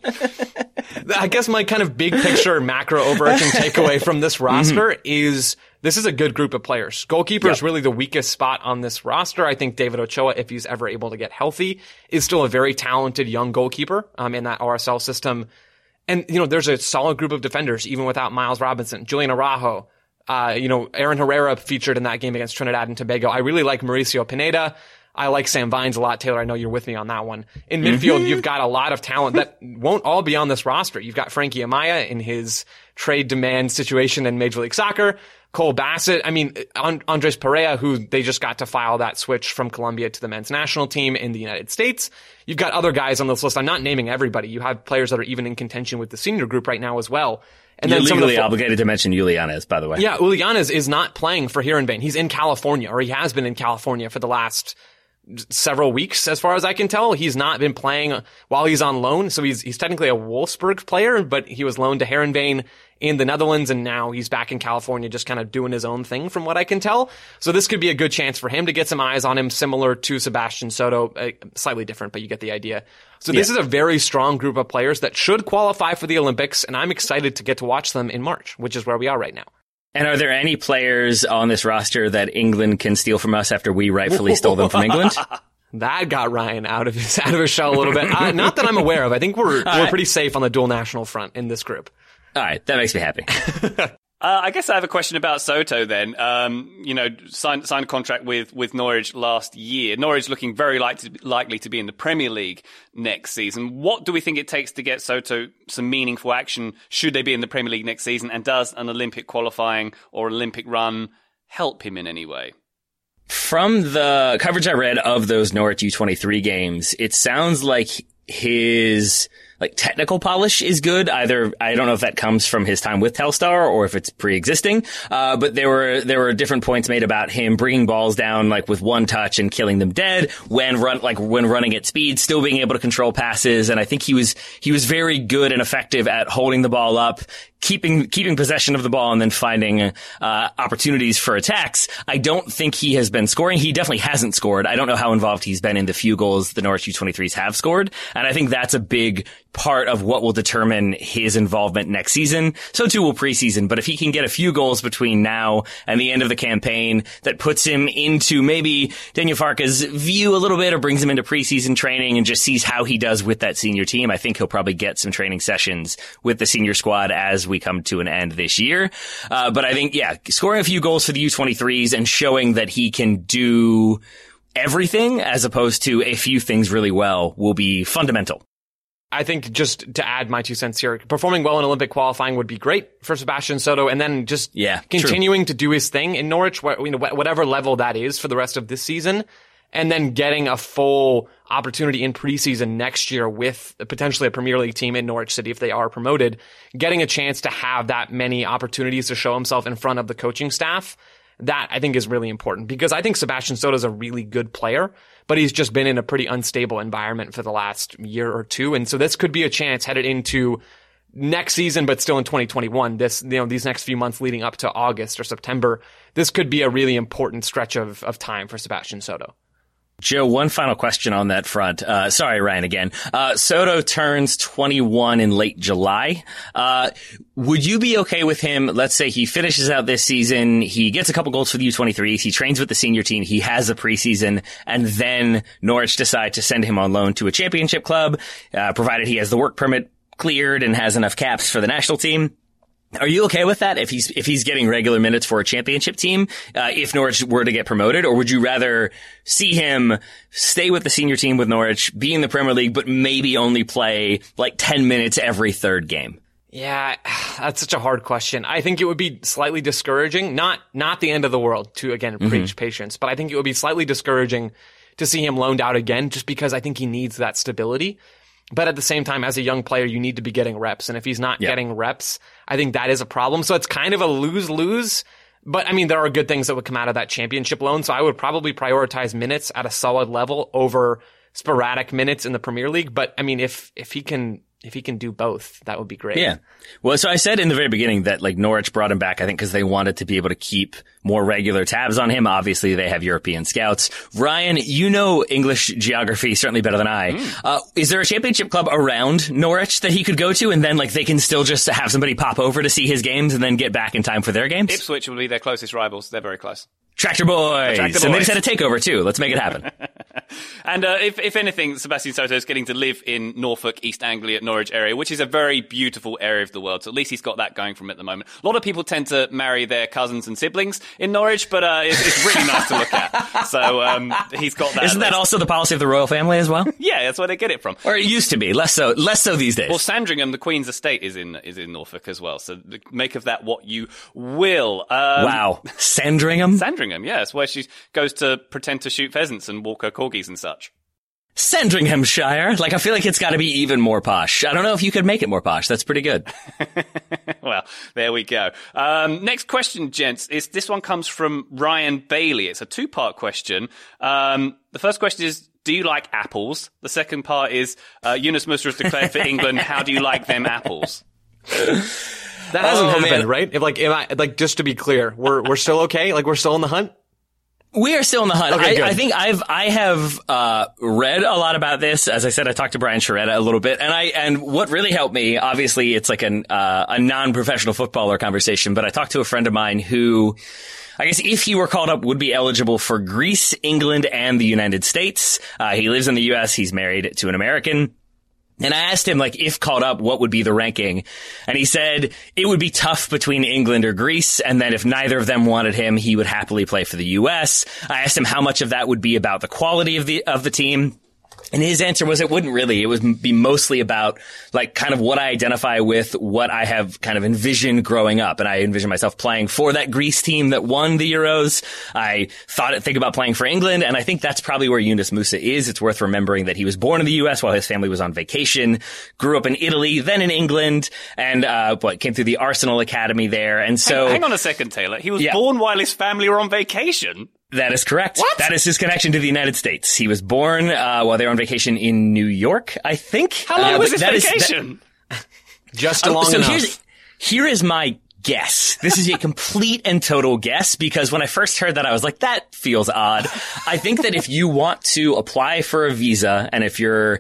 S4: I guess my kind of big picture, macro overarching takeaway from this roster mm-hmm. is this is a good group of players. Goalkeeper yep. is really the weakest spot on this roster. I think David Ochoa, if he's ever able to get healthy, is still a very talented young goalkeeper um, in that R S L system. And, you know, there's a solid group of defenders, even without Miles Robinson, Julian Araujo, uh, you know, Aaron Herrera featured in that game against Trinidad and Tobago. I really like Mauricio Pineda. I like Sam Vines a lot. Taylor, I know you're with me on that one. In midfield, mm-hmm. you've got a lot of talent that won't all be on this roster. You've got Frankie Amaya in his trade demand situation in Major League Soccer. Cole Bassett. I mean, Andres Perea, who they just got to file that switch from Colombia to the men's national team in the United States. You've got other guys on this list. I'm not naming everybody. You have players that are even in contention with the senior group right now as well.
S3: And You're then legally the, obligated to mention Julianes, by the way.
S4: Yeah, Julianes is not playing for Heerenveen. He's in California, or he has been in California for the last several weeks, as far as I can tell. He's not been playing while he's on loan, so he's he's technically a Wolfsburg player, but he was loaned to Heerenveen in the Netherlands, and now he's back in California just kind of doing his own thing from what I can tell. So this could be a good chance for him to get some eyes on him, similar to Sebastian Soto, uh, slightly different, but you get the idea. So this yeah. is a very strong group of players that should qualify for the Olympics, and I'm excited to get to watch them in March, which is where we are right now.
S3: And are there any players on this roster that England can steal from us after we rightfully stole them from England?
S4: That got Ryan out of his out of his shell a little bit. Uh, not that I'm aware of. I think we're All we're right. pretty safe on the dual national front in this group.
S3: All right, that makes me happy.
S2: Uh, I guess I have a question about Soto then. Um, you know, signed, signed a contract with, with Norwich last year. Norwich looking very like to, likely to be in the Premier League next season. What do we think it takes to get Soto some meaningful action should they be in the Premier League next season? And does an Olympic qualifying or Olympic run help him in any way?
S3: From the coverage I read of those Norwich U twenty-three games, it sounds like his like technical polish is good. Either, I don't know if that comes from his time with Telstar or if it's pre-existing. Uh, but there were, there were different points made about him bringing balls down like with one touch and killing them dead when run, like when running at speed, still being able to control passes. And I think he was, he was very good and effective at holding the ball up, keeping, keeping possession of the ball and then finding, uh, opportunities for attacks. I don't think he has been scoring. He definitely hasn't scored. I don't know how involved he's been in the few goals the Norwich U twenty-threes have scored. And I think that's a big part of what will determine his involvement next season. So too will preseason. But if he can get a few goals between now and the end of the campaign that puts him into maybe Daniel Farke's view a little bit, or brings him into preseason training and just sees how he does with that senior team, I think he'll probably get some training sessions with the senior squad as we come to an end this year. Uh, but I think, yeah, scoring a few goals for the U twenty-threes and showing that he can do everything as opposed to a few things really well will be fundamental.
S4: I think just to add my two cents here, performing well in Olympic qualifying would be great for Sebastian Soto, and then just
S3: yeah,
S4: continuing
S3: true.
S4: to do his thing in Norwich, you know, whatever level that is for the rest of this season, and then getting a full opportunity in preseason next year with potentially a Premier League team in Norwich City if they are promoted, getting a chance to have that many opportunities to show himself in front of the coaching staff. That I think is really important, because I think Sebastian Soto is a really good player, but he's just been in a pretty unstable environment for the last year or two. And so this could be a chance headed into next season, but still in twenty twenty-one, this, you know, these next few months leading up to August or September, this could be a really important stretch of, of time for Sebastian Soto.
S3: Joe, one final question on that front. Uh, sorry, Ryan, again. Uh, Soto turns twenty-one in late July. Uh, would you be okay with him? Let's say he finishes out this season. He gets a couple goals for the U twenty-threes. He trains with the senior team. He has a preseason, and then Norwich decide to send him on loan to a championship club, uh, provided he has the work permit cleared and has enough caps for the national team. Are you okay with that if he's if he's getting regular minutes for a championship team, uh, if Norwich were to get promoted? Or would you rather see him stay with the senior team with Norwich, be in the Premier League, but maybe only play like ten minutes every third game?
S4: Yeah, that's such a hard question. I think it would be slightly discouraging, not not the end of the world to, again, preach mm-hmm. patience, but I think it would be slightly discouraging to see him loaned out again, just because I think he needs that stability. But at the same time, as a young player, you need to be getting reps. And if he's not yep. getting reps, I think that is a problem. So it's kind of a lose-lose. But I mean, there are good things that would come out of that championship loan. So I would probably prioritize minutes at a solid level over sporadic minutes in the Premier League. But I mean, if, if he can, if he can do both, that would be great.
S3: Yeah. Well, so I said in the very beginning that like Norwich brought him back, I think, because they wanted to be able to keep more regular tabs on him. Obviously, they have European scouts. Ryan, you know English geography certainly better than I. Mm. Uh, is there a championship club around Norwich that he could go to, and then like they can still just have somebody pop over to see his games and then get back in time for their games?
S2: Ipswich will be their closest rivals. They're very close.
S3: Tractor Boys.
S2: Tractor Boys.
S3: And they just had a takeover too. Let's make it happen.
S2: And uh, if, if anything, Sebastian Soto is getting to live in Norfolk, East Anglia, Norwich area, which is a very beautiful area of the world. So at least he's got that going from him at the moment. A lot of people tend to marry their cousins and siblings in Norwich, but uh, it's, it's really nice to look at. So um, he's got that.
S3: Isn't that also the policy of the royal family as well?
S2: Yeah, that's where they get it from.
S3: Or it used to be. Less so. Less so these days.
S2: Well, Sandringham, the Queen's estate, is in is in Norfolk as well. So make of that what you will. Um,
S3: wow, Sandringham.
S2: Sandringham, yes, where she goes to pretend to shoot pheasants and walk her corgis and such.
S3: Sandringhamshire. Like, I feel like it's got to be even more posh. I don't know if you could make it more posh. That's pretty good.
S2: Well, there we go. Um, next question, gents, is this one comes from Ryan Bailey. It's a two-part question. Um, the first question is, do you like apples? The second part is, uh, Yunus Musa has declared for England. How do you like them apples?
S4: That hasn't oh, happened, man. Right? If, like, am I, like, just to be clear, we're we're still okay? Like, we're still in the hunt?
S3: We are still in the hunt.
S4: Okay,
S3: I, I think I've, I have, uh, read a lot about this. As I said, I talked to Brian Sciaretta a little bit, and I, and what really helped me, obviously it's like an, uh, a non-professional footballer conversation, but I talked to a friend of mine who, I guess if he were called up, would be eligible for Greece, England, and the United States. Uh, he lives in the U S. He's married to an American. And I asked him, like, if called up, what would be the ranking? And he said it would be tough between England or Greece, and that if neither of them wanted him, he would happily play for the U S. I asked him how much of that would be about the quality of the of the team. And his answer was it wouldn't really. It would be mostly about, like, kind of what I identify with, what I have kind of envisioned growing up. And I envisioned myself playing for that Greece team that won the Euros. I thought, think about playing for England. And I think that's probably where Yunus Musa is. It's worth remembering that he was born in the U S while his family was on vacation, grew up in Italy, then in England, and, uh, what, came through the Arsenal Academy there. And so.
S2: Hang, hang on a second, Taylor. He was
S3: yeah.
S2: born while his family were on vacation?
S3: That is correct.
S2: What?
S3: That is his connection to the United States. He was born uh while they were on vacation in New York, I think.
S2: How long
S3: uh,
S2: was his
S3: that
S2: vacation?
S3: Is, that,
S4: Just long
S3: um, so
S4: enough.
S3: Here's, here is my guess. This is a complete and total guess, because when I first heard that, I was like, that feels odd. I think that if you want to apply for a visa, and if you're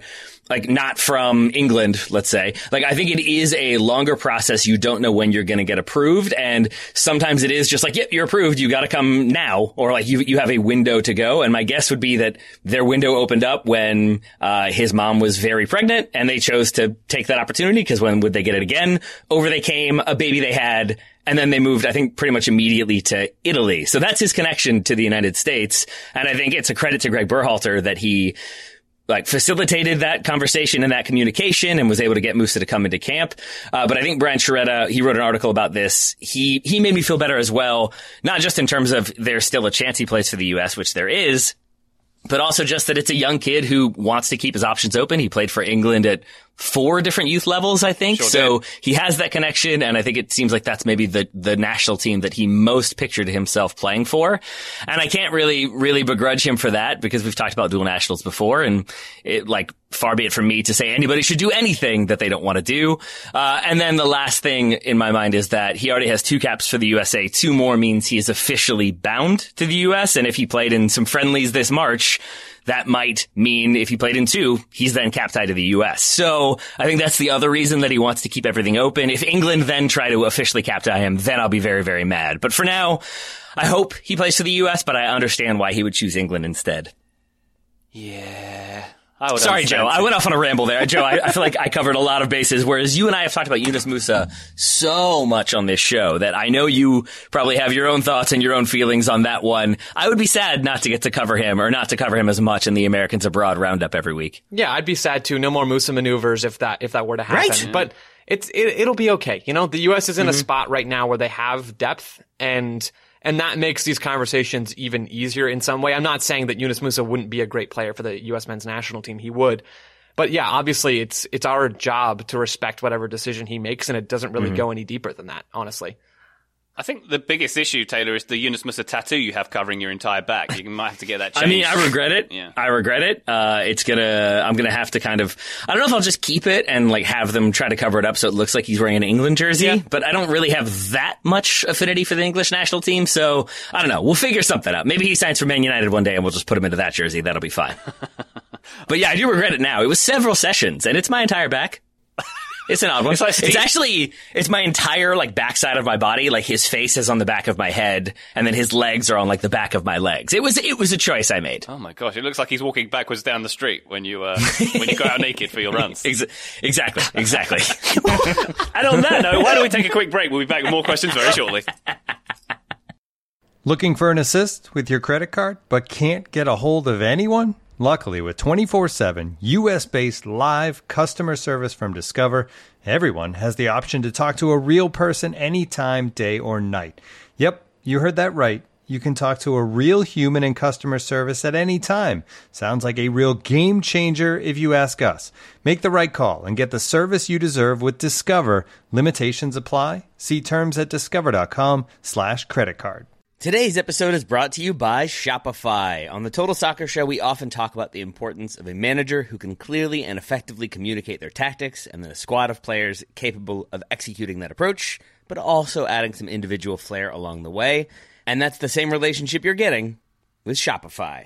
S3: like not from England, let's say. Like, I think it is a longer process. You don't know when you're going to get approved. And sometimes it is just like, yep, you're approved. You got to come now. Or like you, you have a window to go. And my guess would be that their window opened up when, uh, his mom was very pregnant and they chose to take that opportunity because when would they get it again? Over they came, a baby they had. And then they moved, I think, pretty much immediately to Italy. So that's his connection to the United States. And I think it's a credit to Greg Berhalter that he like facilitated that conversation and that communication and was able to get Musah to come into camp. Uh, but I think Brian Sciaretta, he wrote an article about this. He, he made me feel better as well, not just in terms of there's still a chance he plays for the U S, which there is, but also just that it's a young kid who wants to keep his options open. He played for England at four different youth levels, I think.
S2: Sure
S3: so
S2: did.
S3: He has that connection. And I think it seems like that's maybe the, the national team that he most pictured himself playing for. And I can't really, really begrudge him for that because we've talked about dual nationals before. And it like, far be it from me to say anybody should do anything that they don't want to do. Uh, and then the last thing in my mind is that he already has two caps for the U S A. Two more means he is officially bound to the U S. And if he played in some friendlies this March, that might mean if he played in two, he's then cap tied to the U S. So I think that's the other reason that he wants to keep everything open. If England then try to officially cap tie him, then I'll be very, very mad. But for now, I hope he plays for the U S, but I understand why he would choose England instead.
S2: Yeah. I would
S3: Sorry,
S2: understand.
S3: Joe. I went off on a ramble there. Joe, I, I feel like I covered a lot of bases, whereas you and I have talked about Yunus Musah so much on this show that I know you probably have your own thoughts and your own feelings on that one. I would be sad not to get to cover him or not to cover him as much in the Americans Abroad roundup every week.
S4: Yeah, I'd be sad too. No more Musah maneuvers if that if that were to happen.
S3: Right.
S4: But it's it, it'll be okay. You know, the U S is in mm-hmm. a spot right now where they have depth and And that makes these conversations even easier in some way. I'm not saying that Yunus Musah wouldn't be a great player for the U S men's national team. He would. But yeah, obviously it's it's our job to respect whatever decision he makes, and it doesn't really mm-hmm. go any deeper than that, honestly.
S2: I think the biggest issue, Taylor, is the Yunus Musah tattoo you have covering your entire back. You might have to get that changed.
S3: I mean, I regret it.
S2: Yeah.
S3: I regret it. Uh, it's gonna, I'm gonna have to kind of, I don't know if I'll just keep it and like have them try to cover it up so it looks like he's wearing an England jersey, yeah. but I don't really have that much affinity for the English national team. So I don't know. We'll figure something out. Maybe he signs for Man United one day and we'll just put him into that jersey. That'll be fine. But yeah, I do regret it now. It was several sessions and it's my entire back. It's an odd one. It's, like it's actually, it's my entire like backside of my body. Like his face is on the back of my head and then his legs are on like the back of my legs. It was, it was a choice I made.
S2: Oh my gosh. It looks like he's walking backwards down the street when you, uh, when you go out naked for your runs.
S3: Ex- exactly. Exactly.
S2: And on that note, why don't we take a quick break? We'll be back with more questions very shortly.
S6: Looking for an assist with your credit card, but can't get a hold of anyone? Luckily, with twenty-four seven U S-based live customer service from Discover, everyone has the option to talk to a real person anytime, day or night. Yep, you heard that right. You can talk to a real human in customer service at any time. Sounds like a real game changer if you ask us. Make the right call and get the service you deserve with Discover. Limitations apply. See terms at discover.com slash credit card.
S3: Today's episode is brought to you by Shopify. On the Total Soccer Show, we often talk about the importance of a manager who can clearly and effectively communicate their tactics and then a squad of players capable of executing that approach, but also adding some individual flair along the way. And that's the same relationship you're getting with Shopify.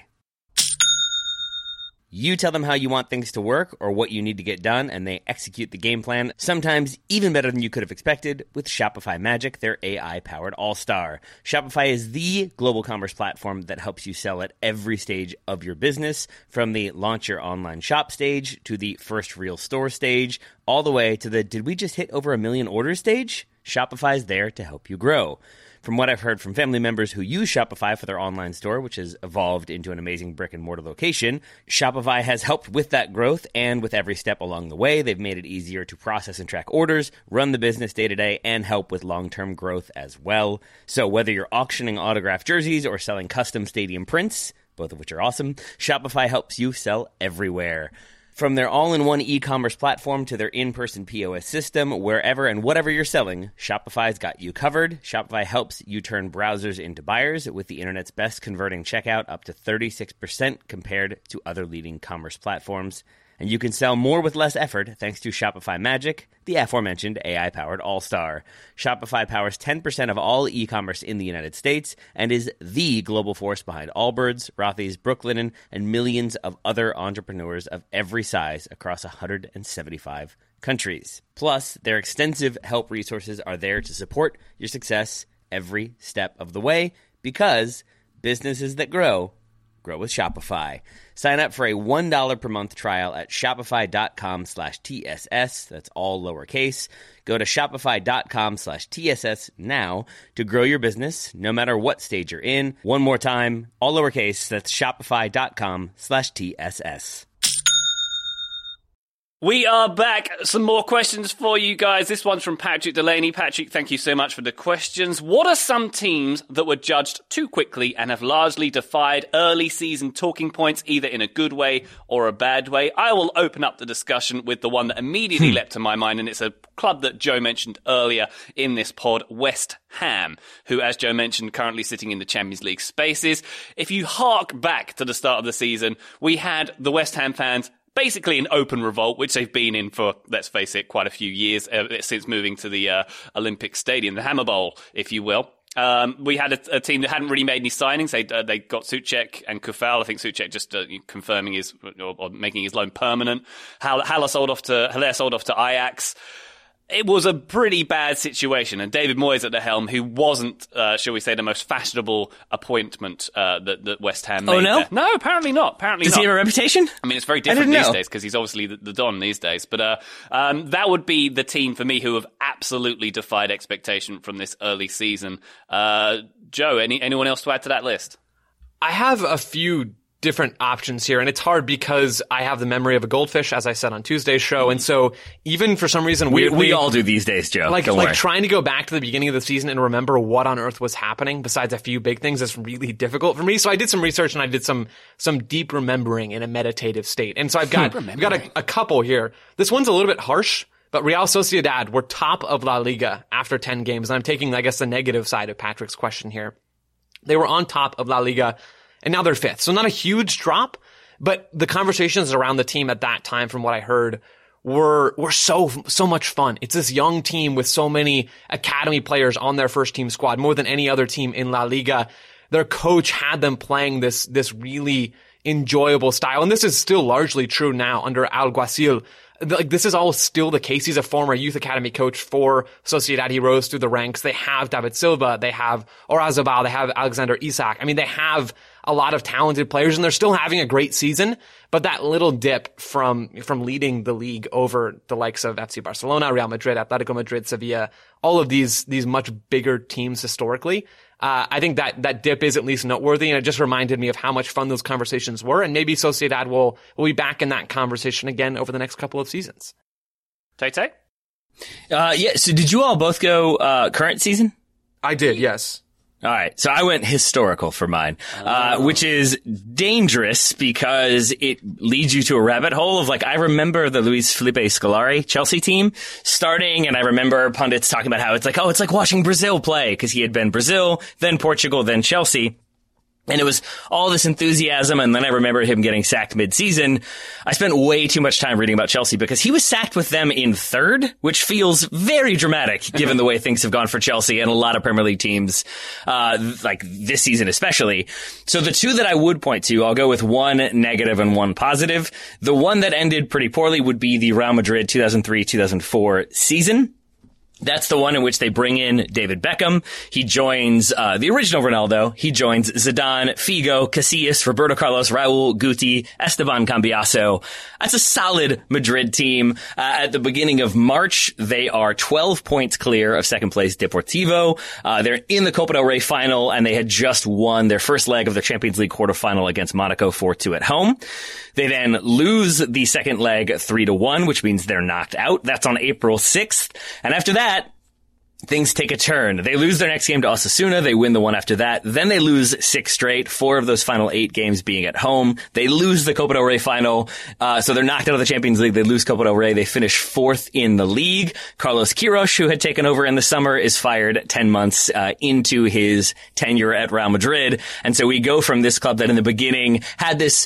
S3: You tell them how you want things to work or what you need to get done, and they execute the game plan, sometimes even better than you could have expected, with Shopify Magic, their A I-powered all-star. Shopify is the global commerce platform that helps you sell at every stage of your business, from the launch your online shop stage to the first real store stage, all the way to the did we just hit over a million orders stage? Shopify's there to help you grow. From what I've heard from family members who use Shopify for their online store, which has evolved into an amazing brick-and-mortar location, Shopify has helped with that growth, and with every step along the way, they've made it easier to process and track orders, run the business day-to-day, and help with long-term growth as well. So whether you're auctioning autographed jerseys or selling custom stadium prints, both of which are awesome, Shopify helps you sell everywhere. From their all-in-one e-commerce platform to their in-person P O S system, wherever and whatever you're selling, Shopify's got you covered. Shopify helps you turn browsers into buyers with the internet's best converting checkout, up to thirty-six percent compared to other leading commerce platforms. And you can sell more with less effort thanks to Shopify Magic, the aforementioned A I-powered all-star. Shopify powers ten percent of all e-commerce in the United States and is the global force behind Allbirds, Rothy's, Brooklinen, and millions of other entrepreneurs of every size across one hundred seventy-five countries. Plus, their extensive help resources are there to support your success every step of the way, because businesses that grow, grow with Shopify. Sign up for a one dollar per month trial at shopify.com slash TSS. That's all lowercase. Go to shopify.com slash TSS now to grow your business, no matter what stage you're in. One more time, all lowercase. That's shopify.com slash TSS.
S2: We are back. Some more questions for you guys. This one's from Patrick Delaney. Patrick, thank you so much for the questions. What are some teams that were judged too quickly and have largely defied early season talking points, either in a good way or a bad way? I will open up the discussion with the one that immediately leapt to my mind, and it's a club that Joe mentioned earlier in this pod, West Ham, who, as Joe mentioned, currently sitting in the Champions League spaces. If you hark back to the start of the season, we had the West Ham fans basically an open revolt, which they've been in for, let's face it, quite a few years, uh, since moving to the uh, Olympic Stadium, the Hammer Bowl, if you will. Um, we had a, a team that hadn't really made any signings. They uh, they got Souček and Kufal. I think Souček just uh, confirming his, or, or making his loan permanent. Haller sold off to, Haller sold off to Ajax. It was a pretty bad situation, and David Moyes at the helm, who wasn't, uh, shall we say, the most fashionable appointment uh, that, that West Ham made.
S3: Oh, no?
S2: There. No, apparently not. Apparently
S3: Does
S2: not.
S3: he have a reputation?
S2: I mean, it's very different these
S3: know.
S2: days, because he's obviously the, the Don these days. But uh, um, that would be the team for me who have absolutely defied expectation from this early season. Uh, Joe, any anyone else to add to that list?
S4: I have a few different options here, and it's hard because I have the memory of a goldfish, as I said on Tuesday's show, and so even for some reason,
S3: We,
S4: weirdly,
S3: we all do these days, Joe.
S4: like
S3: Don't
S4: like
S3: worry.
S4: trying to go back to the beginning of the season and remember what on earth was happening besides a few big things is really difficult for me. So I did some research and I did some some deep remembering in a meditative state, and so I've got I've got a, a couple here. This one's a little bit harsh, but Real Sociedad were top of La Liga after ten games, and I'm taking, I guess, the negative side of Patrick's question here. They were on top of La Liga, and now they're fifth. So not a huge drop, but the conversations around the team at that time, from what I heard, were were so so much fun. It's this young team with so many academy players on their first team squad, more than any other team in La Liga. Their coach had them playing this this really enjoyable style, and this is still largely true now under Alguacil. Like, this is all still the case. He's a former youth academy coach for Sociedad. He rose through the ranks. They have David Silva. They have Orazabal. They have Alexander Isak. I mean, they have a lot of talented players, and they're still having a great season. But that little dip from from leading the league over the likes of F C Barcelona, Real Madrid, Atletico Madrid, Sevilla, all of these these much bigger teams historically, uh, I think that that dip is at least noteworthy, and it just reminded me of how much fun those conversations were. And maybe Sociedad will will be back in that conversation again over the next couple of seasons.
S2: Tay-Tay?
S3: Uh, yeah, so did you all both go uh, current season?
S4: I did, yes.
S3: All right, so I went historical for mine, uh, which is dangerous because it leads you to a rabbit hole of, like, I remember the Luis Felipe Scolari Chelsea team starting, and I remember pundits talking about how it's like, oh, it's like watching Brazil play, because he had been Brazil, then Portugal, then Chelsea. And it was all this enthusiasm, and then I remember him getting sacked mid-season. I spent way too much time reading about Chelsea because he was sacked with them in third, which feels very dramatic given the way things have gone for Chelsea and a lot of Premier League teams, uh, like this season especially. So the two that I would point to, I'll go with one negative and one positive. The one that ended pretty poorly would be the Real Madrid two thousand three two thousand four season. That's the one in which they bring in David Beckham. He joins uh the original Ronaldo. He joins Zidane, Figo, Casillas, Roberto Carlos, Raul, Guti, Esteban Cambiaso. That's a solid Madrid team. Uh, at the beginning of March, they are twelve points clear of second place Deportivo. Uh, they're in the Copa del Rey final, and they had just won their first leg of the Champions League quarterfinal against Monaco four two at home. They then lose the second leg three to one, which means they're knocked out. That's on April sixth. And after that, things take a turn. They lose their next game to Osasuna. They win the one after that. Then they lose six straight, four of those final eight games being at home. They lose the Copa del Rey final. Uh, so they're knocked out of the Champions League. They lose Copa del Rey. They finish fourth in the league. Carlos Queiroz, who had taken over in the summer, is fired ten months uh, into his tenure at Real Madrid. And so we go from this club that in the beginning had this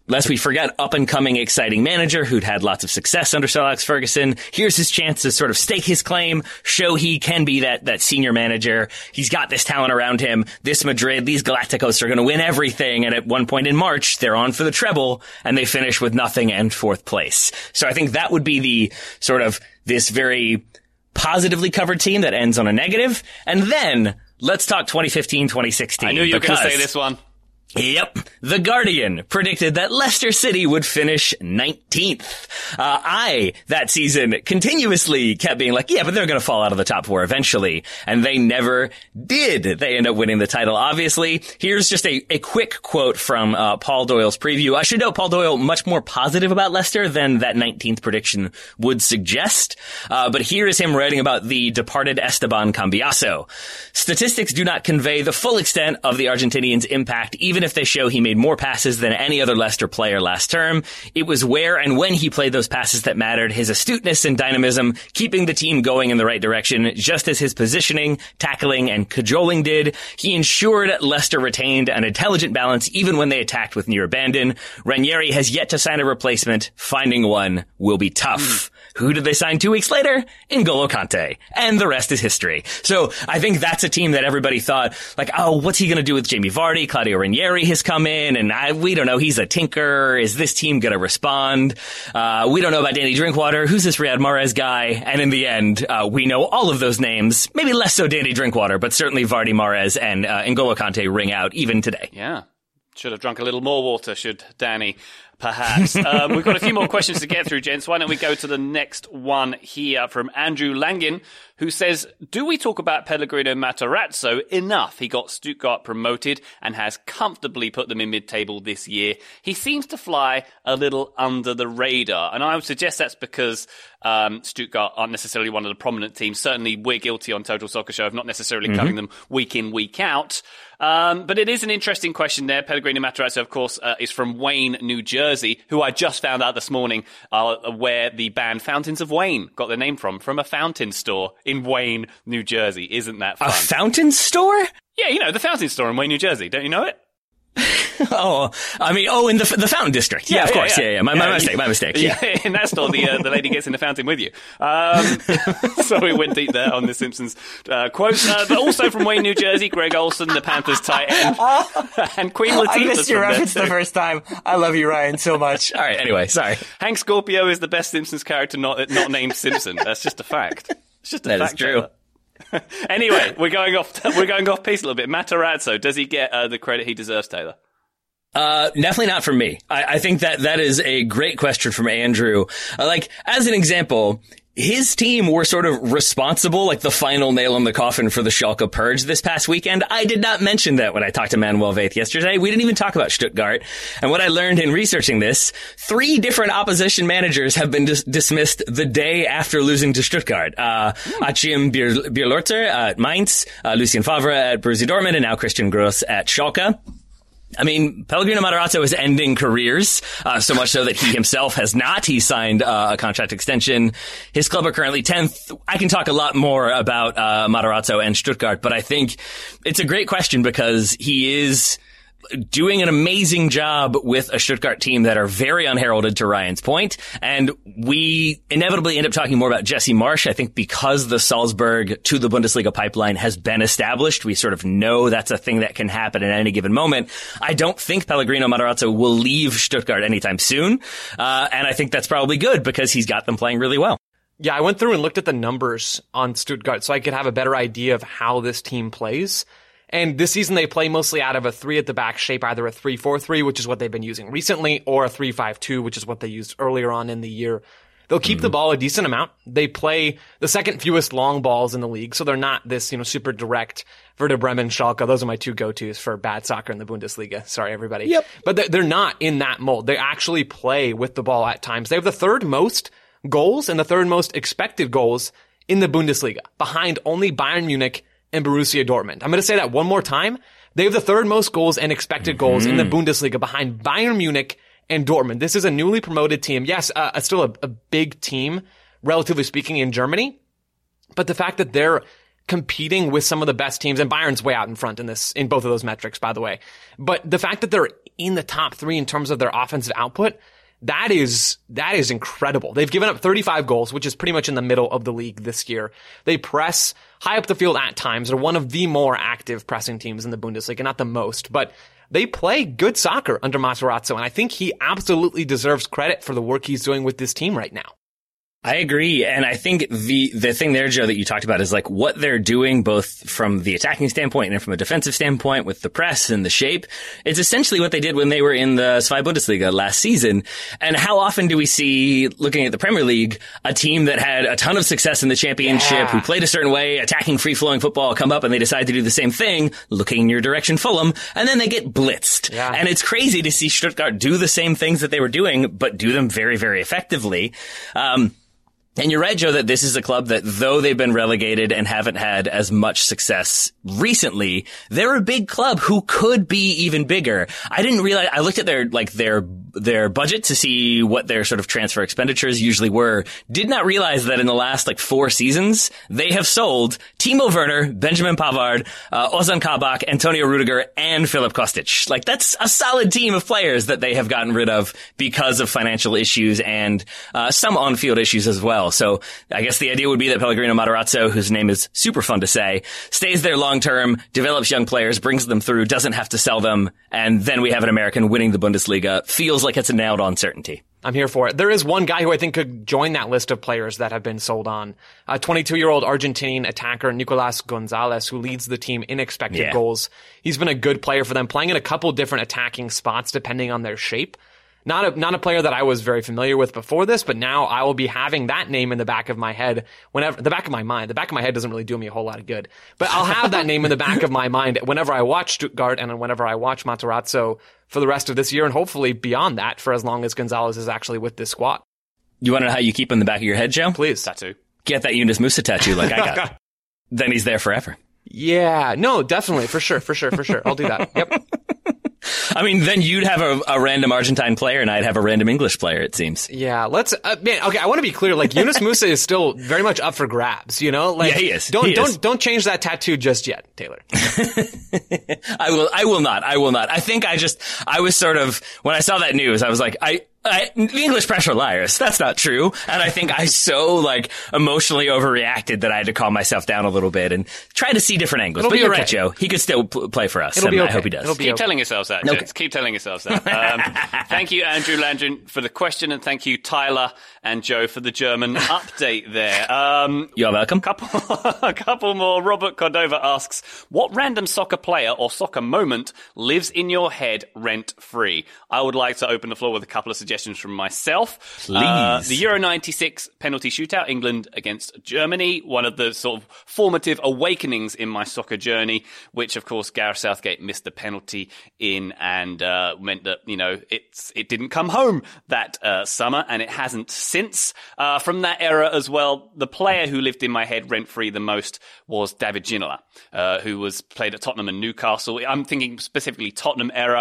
S3: lest we forget, up-and-coming exciting manager who'd had lots of success under Sir Alex Ferguson. Here's his chance to sort of stake his claim, show he can be that, that senior manager. He's got this talent around him. This Madrid, these Galacticos are going to win everything. And at one point in March, they're on for the treble, and they finish with nothing and fourth place. So I think that would be the sort of this very positively covered team that ends on a negative. And then let's talk twenty fifteen, twenty sixteen.
S2: I knew you were going to say this one.
S3: Yep. The Guardian predicted that Leicester City would finish nineteenth. Uh, I, that season, continuously kept being like, yeah, but they're going to fall out of the top four eventually. And they never did. They end up winning the title, obviously. Here's just a, a quick quote from uh, Paul Doyle's preview. I should note Paul Doyle much more positive about Leicester than that nineteenth prediction would suggest. Uh, but here is him writing about the departed Esteban Cambiaso. Statistics do not convey the full extent of the Argentinian's impact, even if they show he made more passes than any other Leicester player last term. It was where and when he played those passes that mattered, his astuteness and dynamism, keeping the team going in the right direction, just as his positioning, tackling, and cajoling did. He ensured Leicester retained an intelligent balance even when they attacked with near abandon. Ranieri has yet to sign a replacement. Finding one will be tough. Mm. Who did they sign two weeks later? N'Golo Kante. And the rest is history. So I think that's a team that everybody thought, like, oh, what's he going to do with Jamie Vardy? Claudio Ranieri has come in, and I, we don't know. He's a tinker. Is this team going to respond? Uh, we don't know about Danny Drinkwater. Who's this Riyad Mahrez guy? And in the end, uh, we know all of those names. Maybe less so Danny Drinkwater, but certainly Vardy, Mahrez, and uh, N'Golo Kante ring out even today.
S2: Yeah. Should have drunk a little more water, should Danny, perhaps. um, we've got a few more questions to get through, gents. Why don't we go to the next one here from Andrew Langin, who says, do we talk about Pellegrino Matarazzo enough? He got Stuttgart promoted and has comfortably put them in mid-table this year. He seems to fly a little under the radar, and I would suggest that's because um, Stuttgart aren't necessarily one of the prominent teams. Certainly we're guilty on Total Soccer Show of not necessarily mm-hmm. covering them week in, week out. Um, but it is an interesting question there. Pellegrino Matarazzo, of course, uh, is from Wayne, New Jersey, who I just found out this morning uh, where the band Fountains of Wayne got their name from, from a fountain store in Wayne, New Jersey. Isn't that fun?
S3: A fountain store?
S2: Yeah, you know, the fountain store in Wayne, New Jersey. Don't you know it?
S3: oh, I mean, oh, in the the fountain district. Yeah, yeah of course. Yeah, yeah. yeah. My, yeah, my mistake. My mistake. Yeah,
S2: yeah in that store, the uh, the lady gets in the fountain with you. Um, so we went deep there on the Simpsons uh, quote. Uh, but also from Wayne, New Jersey, Greg Olson, the Panthers tight end, and Queen Latifah.
S4: I missed your reference the first time. I love you, Ryan, so much.
S3: All right. Anyway, sorry.
S2: Hank Scorpio is the best Simpsons character not not named Simpson. That's just a fact. It's just a
S3: that
S2: fact.
S3: That is true.
S2: Anyway, we're going off. We're going off piece a little bit. Matarazzo, does he get uh, the credit he deserves, Taylor?
S3: Uh, definitely not from me. I, I think that that is a great question from Andrew. Uh, like, as an example, his team were sort of responsible, like the final nail in the coffin for the Schalke purge this past weekend. I did not mention that when I talked to Manuel Vaith yesterday. We didn't even talk about Stuttgart. And what I learned in researching this, three different opposition managers have been dis- dismissed the day after losing to Stuttgart. Uh, Achim Bierlorter at Mainz, uh, Lucien Favre at Borussia Dortmund, and now Christian Gross at Schalke. I mean, Pellegrino Matarazzo is ending careers, uh, so much so that he himself has not. He signed uh, a contract extension. His club are currently tenth. I can talk a lot more about uh, Matarazzo and Stuttgart, but I think it's a great question because he is doing an amazing job with a Stuttgart team that are very unheralded, to Ryan's point. And we inevitably end up talking more about Jesse Marsch. I think because the Salzburg to the Bundesliga pipeline has been established, we sort of know that's a thing that can happen at any given moment. I don't think Pellegrino Matarazzo will leave Stuttgart anytime soon. Uh, and I think that's probably good because he's got them playing really well.
S4: Yeah, I went through and looked at the numbers on Stuttgart so I could have a better idea of how this team plays. And this season they play mostly out of a three at the back shape, either a three four three, which is what they've been using recently, or a three five two, which is what they used earlier on in the year. They'll keep mm-hmm. the ball a decent amount. They play the second fewest long balls in the league, so they're not this, you know, super direct Werder Bremen, Schalke. Those are my two go-tos for bad soccer in the Bundesliga. Sorry, everybody.
S3: Yep.
S4: But they're not in that mold. They actually play with the ball at times. They have the third most goals and the third most expected goals in the Bundesliga, behind only Bayern Munich and Borussia Dortmund. I'm going to say that one more time. They have the third most goals and expected mm-hmm. goals in the Bundesliga behind Bayern Munich and Dortmund. This is a newly promoted team. Yes, uh, still a, a big team, relatively speaking, in Germany. But the fact that they're competing with some of the best teams, and Bayern's way out in front in this, in both of those metrics, by the way. But the fact that they're in the top three in terms of their offensive output, that is, that is incredible. They've given up thirty-five goals, which is pretty much in the middle of the league this year. They press high up the field at times. They're one of the more active pressing teams in the Bundesliga, not the most, but they play good soccer under Matarazzo, and I think he absolutely deserves credit for the work he's doing with this team right now.
S3: I agree. And I think the, the thing there, Joe, that you talked about is like what they're doing both from the attacking standpoint and from a defensive standpoint with the press and the shape. It's essentially what they did when they were in the Zweite Bundesliga last season. And how often do we see, looking at the Premier League, a team that had a ton of success in the championship, yeah. who played a certain way, attacking free-flowing football, come up and they decide to do the same thing, looking in your direction, Fulham, and then they get blitzed. Yeah. And it's crazy to see Stuttgart do the same things that they were doing, but do them very, very effectively. Um, And you're right, Joe, that this is a club that, though they've been relegated and haven't had as much success recently, they're a big club who could be even bigger. I didn't realize, I looked at their, like, their, their budget to see what their sort of transfer expenditures usually were. Did not realize that in the last, like, four seasons, they have sold Timo Werner, Benjamin Pavard, uh, Ozan Kabak, Antonio Rudiger, and Filip Kostic. Like, that's a solid team of players that they have gotten rid of because of financial issues and, uh, some on-field issues as well. So I guess the idea would be that Pellegrino Matarazzo, whose name is super fun to say, stays there long term, develops young players, brings them through, doesn't have to sell them, and then we have an American winning the Bundesliga. Feels like it's a nailed on certainty.
S4: I'm here for it. There is one guy who I think could join that list of players that have been sold on. A twenty-two-year-old Argentinian attacker, Nicolas Gonzalez, who leads the team in expected yeah. goals. He's been a good player for them, playing in a couple different attacking spots depending on their shape. Not a, not a player that I was very familiar with before this, but now I will be having that name in the back of my head whenever, the back of my mind. The back of my head doesn't really do me a whole lot of good, but I'll have that name in the back of my mind whenever I watch Stuttgart and whenever I watch Matarazzo for the rest of this year and hopefully beyond that for as long as Gonzalez is actually with this squad.
S3: You want to know how you keep him in the back of your head, Joe?
S4: Please.
S2: Tattoo.
S3: Get that Yunus Musa tattoo like I got. Then he's there forever.
S4: Yeah, no, definitely. For sure, for sure, for sure. I'll do that. Yep.
S3: I mean, then you'd have a, a random Argentine player and I'd have a random English player, it seems.
S4: Yeah, let's, uh, man, okay, I want to be clear, like, Yunus Musa is still very much up for grabs, you know? Like,
S3: yeah, he is.
S4: Don't,
S3: he
S4: don't,
S3: is.
S4: don't change that tattoo just yet, Taylor.
S3: I will, I will not, I will not. I think I just, I was sort of, when I saw that news, I was like, I, I, the English press are liars. That's not true. And I think I so, like, emotionally overreacted that I had to calm myself down a little bit and try to see different angles.
S4: It'll
S3: but you're
S4: okay.
S3: right, Joe. He could still p- play for us.
S4: It'll
S3: and
S4: be okay.
S3: I hope he does.
S4: It'll be
S2: Keep
S4: okay.
S2: telling yourselves that,
S3: Okay.
S2: Jets. Keep telling yourselves that. Um, thank you, Andrew Landry, for the question, and thank you, Tyler and Joe, for the German update there. Um,
S3: You're welcome.
S2: Couple, a couple more. Robert Cordova asks, what random soccer player or soccer moment lives in your head rent-free? I would like to open the floor with a couple of suggestions from myself.
S3: Please.
S2: Uh, the Euro ninety-six penalty shootout, England against Germany, one of the sort of formative awakenings in my soccer journey, which, of course, Gareth Southgate missed the penalty in and uh, meant that, you know, it's, it didn't come home that uh, summer, and it hasn't since. Uh, from that era as well, the player who lived in my head rent-free the most was David Ginola, uh, who was played at Tottenham and Newcastle. I'm thinking specifically Tottenham era.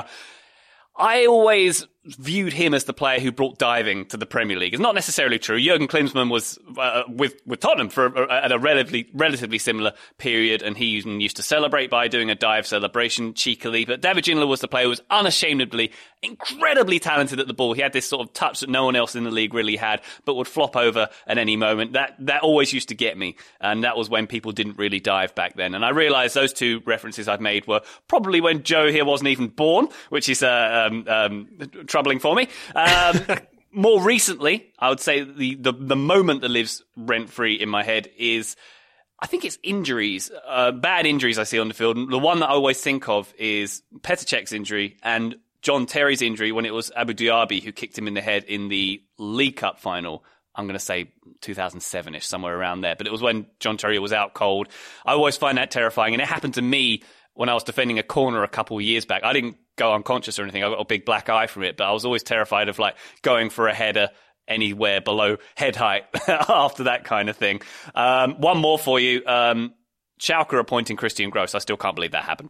S2: I always viewed him as the player who brought diving to the Premier League. It's not necessarily true. Jurgen Klinsmann was uh, with with Tottenham for uh, at a relatively relatively similar period, and he used to celebrate by doing a dive celebration cheekily. But David Ginola was the player who was unashamedly, incredibly talented at the ball. He had this sort of touch that no one else in the league really had, but would flop over at any moment. That that always used to get me, and that was when people didn't really dive back then. And I realised those two references I've made were probably when Joe here wasn't even born, which is uh, um, um, troubling for me. Um, more recently, I would say the, the, the moment that lives rent-free in my head is, I think it's injuries, uh, bad injuries I see on the field. And the one that I always think of is Petr Cech's injury and John Terry's injury when it was Abu Dhabi who kicked him in the head in the League Cup final. I'm going to say two thousand seven-ish, somewhere around there. But it was when John Terry was out cold. I always find that terrifying. And it happened to me when I was defending a corner a couple of years back. I didn't go unconscious or anything. I got a big black eye from it, but I was always terrified of like going for a header anywhere below head height after that kind of thing. Um, one more for you. Um, Schalke appointing Christian Gross. I still can't believe that happened.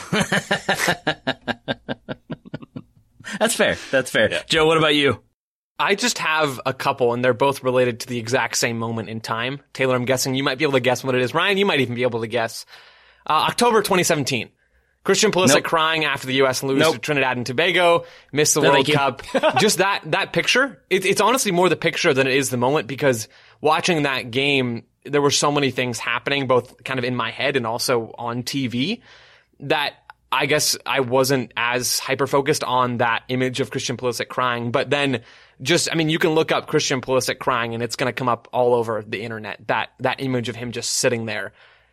S3: That's fair. That's fair.
S2: Yeah.
S3: Joe, what about you?
S4: I just have a couple, and they're both related to the exact same moment in time. Taylor, I'm guessing you might be able to guess what it is. Ryan, you might even be able to guess. Uh, October twenty seventeen. Christian Pulisic
S3: Nope.
S4: crying after the U S lose
S3: Nope.
S4: to Trinidad and Tobago, missed the
S3: No,
S4: World
S3: thank you.
S4: Cup. Just that that picture, it, it's honestly more the picture than it is the moment, because watching that game, there were so many things happening, both kind of in my head and also on T V, that I guess I wasn't as hyper-focused on that image of Christian Pulisic crying. But then just, I mean, you can look up Christian Pulisic crying and it's going to come up all over the internet, that, that image of him just sitting there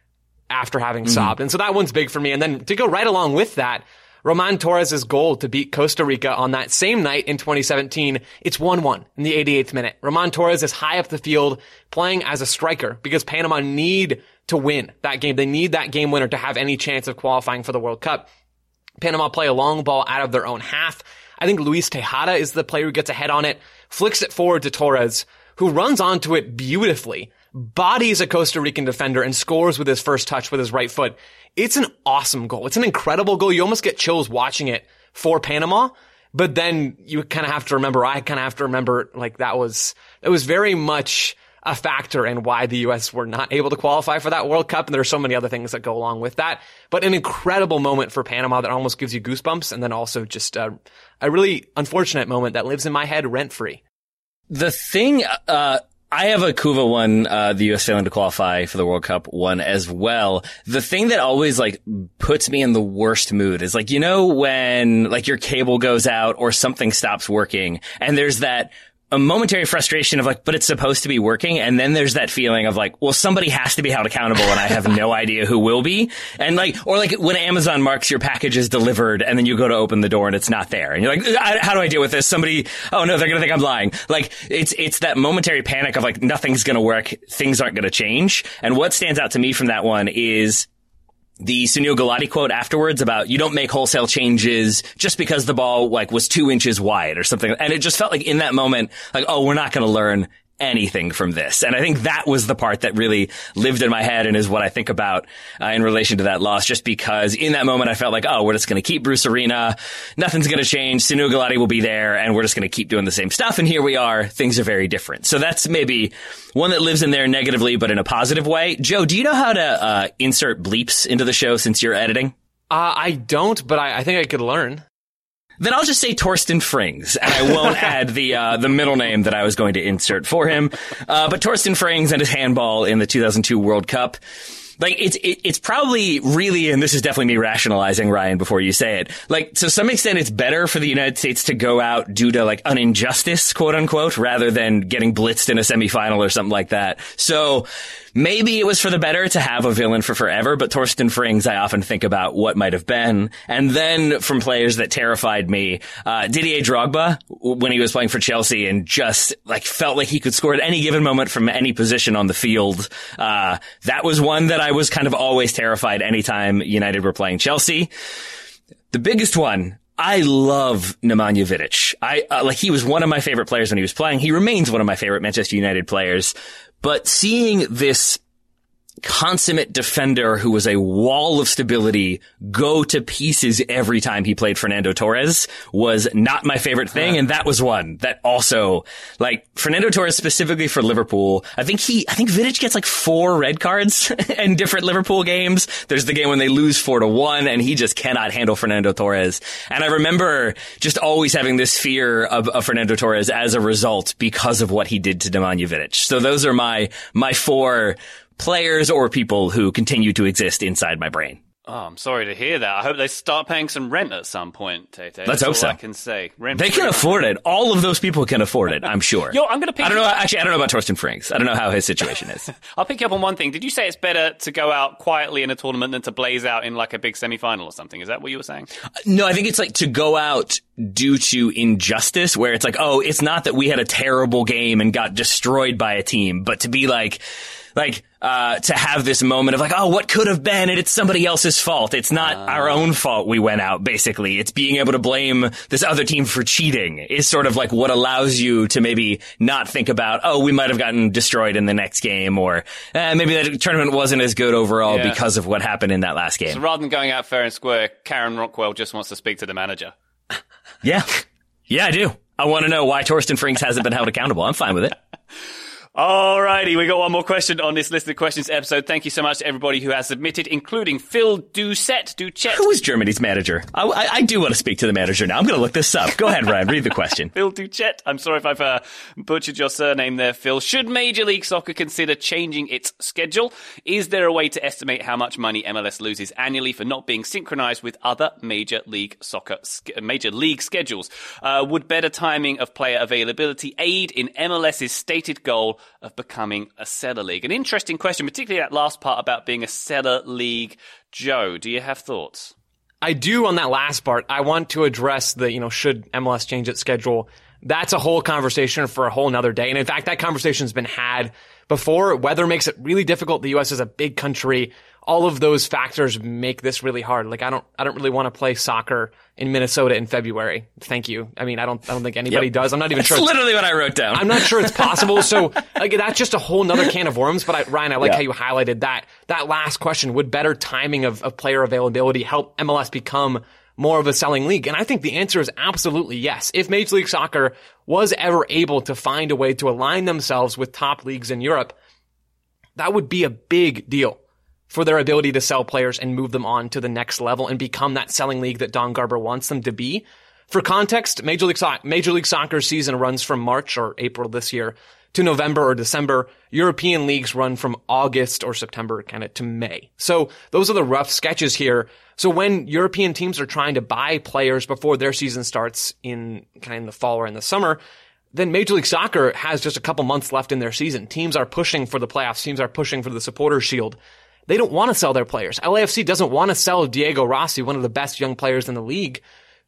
S4: after having
S3: Mm-hmm.
S4: sobbed. And so that one's big for me. And then to go right along with that, Roman Torres' goal to beat Costa Rica on that same night in twenty seventeen, it's one one in the eighty-eighth minute. Roman Torres is high up the field playing as a striker because Panama need to win that game. They need that game winner to have any chance of qualifying for the World Cup. Panama play a long ball out of their own half. I think Luis Tejada is the player who gets ahead on it, flicks it forward to Torres, who runs onto it beautifully, bodies a Costa Rican defender, and scores with his first touch with his right foot. It's an awesome goal. It's an incredible goal. You almost get chills watching it for Panama, but then you kind of have to remember, I kind of have to remember, like, that was, it was very much a factor in why the U S were not able to qualify for that World Cup. And there are so many other things that go along with that, but an incredible moment for Panama that almost gives you goosebumps. And then also just a, a really unfortunate moment that lives in my head rent free.
S3: The thing, uh, I have a Kuva one, uh, the U S failing to qualify for the World Cup one as well. The thing that always, like, puts me in the worst mood is, like, you know, when, like, your cable goes out or something stops working and there's that a momentary frustration of, like, but it's supposed to be working. And then there's that feeling of, like, well, somebody has to be held accountable and I have no idea who will be. And, like, or like when Amazon marks your package is delivered and then you go to open the door and it's not there. And you're like, how do I deal with this? Somebody, oh no, they're going to think I'm lying. Like, it's, it's that momentary panic of, like, nothing's going to work. Things aren't going to change. And what stands out to me from that one is the Sunil Gulati quote afterwards about you don't make wholesale changes just because the ball, like, was two inches wide or something. And it just felt like in that moment, like, oh, we're not going to learn anything from this. And I think that was the part that really lived in my head and is what I think about uh, in relation to that loss, just because in that moment I felt like, oh, we're just going to keep Bruce Arena. Nothing's going to change. Sunil Gulati will be there and we're just going to keep doing the same stuff. And here we are. Things are very different. So that's maybe one that lives in there negatively, but in a positive way. Joe, do you know how to uh, insert bleeps into the show since you're editing?
S4: Uh, I don't, but I, I think I could learn.
S3: Then I'll just say Torsten Frings, and I won't add the uh, the middle name that I was going to insert for him. Uh, but Torsten Frings and his handball in the two thousand two World Cup. Like, it's, it, it's probably really, and this is definitely me rationalizing, Ryan, before you say it, like, to some extent, it's better for the United States to go out due to, like, an injustice, quote unquote, rather than getting blitzed in a semifinal or something like that. So maybe it was for the better to have a villain for forever, but Torsten Frings, I often think about what might have been. And then from players that terrified me, uh, Didier Drogba, when he was playing for Chelsea and just, like, felt like he could score at any given moment from any position on the field. Uh, that was one that I was kind of always terrified anytime United were playing Chelsea. The biggest one, I love Nemanja Vidic. I, uh, like, he was one of my favorite players when he was playing. He remains one of my favorite Manchester United players. But seeing this consummate defender who was a wall of stability go to pieces every time he played Fernando Torres was not my favorite thing. And that was one that also, like, Fernando Torres specifically for Liverpool, I think he, I think Vidic gets like four red cards in different Liverpool games. There's the game when they lose four to one and he just cannot handle Fernando Torres. And I remember just always having this fear of, of Fernando Torres as a result because of what he did to Nemanja Vidic. So those are my, my four players or people who continue to exist inside my brain.
S2: Oh, I'm sorry to hear that. I hope they start paying some rent at some point, Tate.
S3: Let's
S2: That's
S3: hope
S2: all
S3: so.
S2: I can say. Rent
S3: They can afford it. All of those people can afford it, I'm sure.
S2: Yo, I'm gonna pick
S3: I don't
S2: you-
S3: know. Actually, I don't know about Torsten Frings. I don't know how his situation is.
S2: I'll pick you up on one thing. Did you say it's better to go out quietly in a tournament than to blaze out in like a big semi-final or something? Is that what you were saying?
S3: No, I think it's like to go out due to injustice, where it's like, oh, it's not that we had a terrible game and got destroyed by a team, but to be like, like, uh, to have this moment of like, oh, what could have been, and it's somebody else's fault. It's not uh, our own fault we went out, basically. It's being able to blame this other team for cheating is sort of like what allows you to maybe not think about, oh, we might have gotten destroyed in the next game, or eh, maybe the tournament wasn't as good overall yeah. because of what happened in that last game.
S2: So rather than going out fair and square, Karen Rockwell just wants to speak to the manager.
S3: Yeah. Yeah, I do. I want to know why Torsten Frings hasn't been held accountable. I'm fine with it.
S2: Alrighty, we got one more question on this list of questions episode. Thank you so much to everybody who has submitted, including Phil Doucette. Doucette.
S3: Who is Germany's manager? I, I, I do want to speak to the manager now. I'm going to look this up. Go ahead, Ryan. Read the question.
S2: Phil Doucette. I'm sorry if I've uh, butchered your surname there, Phil. Should Major League Soccer consider changing its schedule? Is there a way to estimate how much money M L S loses annually for not being synchronized with other Major League Soccer Major League schedules? Uh, would better timing of player availability aid in MLS's stated goal of becoming a seller league? An interesting question, particularly that last part about being a seller league. Joe, do you have thoughts?
S4: I do on that last part. I want to address the, you know, should M L S change its schedule? That's a whole conversation for a whole nother day. And in fact, that conversation's been had before. Weather makes it really difficult. The U S is a big country. All of those factors make this really hard. Like, I don't, I don't really want to play soccer in Minnesota in February. Thank you. I mean, I don't, I don't think anybody
S3: yep.
S4: does. I'm not even
S3: that's
S4: sure.
S3: That's literally what I wrote down.
S4: I'm not sure it's possible. So, like, that's just a whole nother can of worms. But I, Ryan, I like
S3: yeah.
S4: how you highlighted that. That last question, would better timing of, of player availability help M L S become more of a selling league? And I think the answer is absolutely yes. If Major League Soccer was ever able to find a way to align themselves with top leagues in Europe, that would be a big deal for their ability to sell players and move them on to the next level and become that selling league that Don Garber wants them to be. For context, Major League, so- Major League Soccer season runs from March or April this year to November or December. European leagues run from August or September kind of to May. So those are the rough sketches here. So when European teams are trying to buy players before their season starts in kind of in the fall or in the summer, then Major League Soccer has just a couple months left in their season. Teams are pushing for the playoffs. Teams are pushing for the Supporters' Shield. They don't want to sell their players. L A F C doesn't want to sell Diego Rossi, one of the best young players in the league,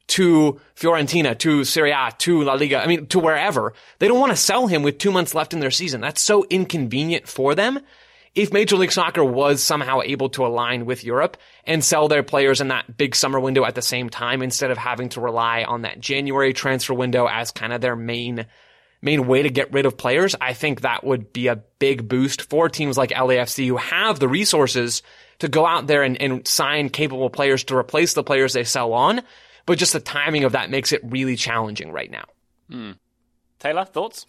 S4: to Fiorentina, to Serie A, to La Liga, I mean, to wherever. They don't want to sell him with two months left in their season. That's so inconvenient for them. If Major League Soccer was somehow able to align with Europe and sell their players in that big summer window at the same time, instead of having to rely on that January transfer window as kind of their main main way to get rid of players, I think that would be a big boost for teams like L A F C who have the resources to go out there and, and sign capable players to replace the players they sell on. But just the timing of that makes it really challenging right now.
S2: Hmm. Taylor, thoughts?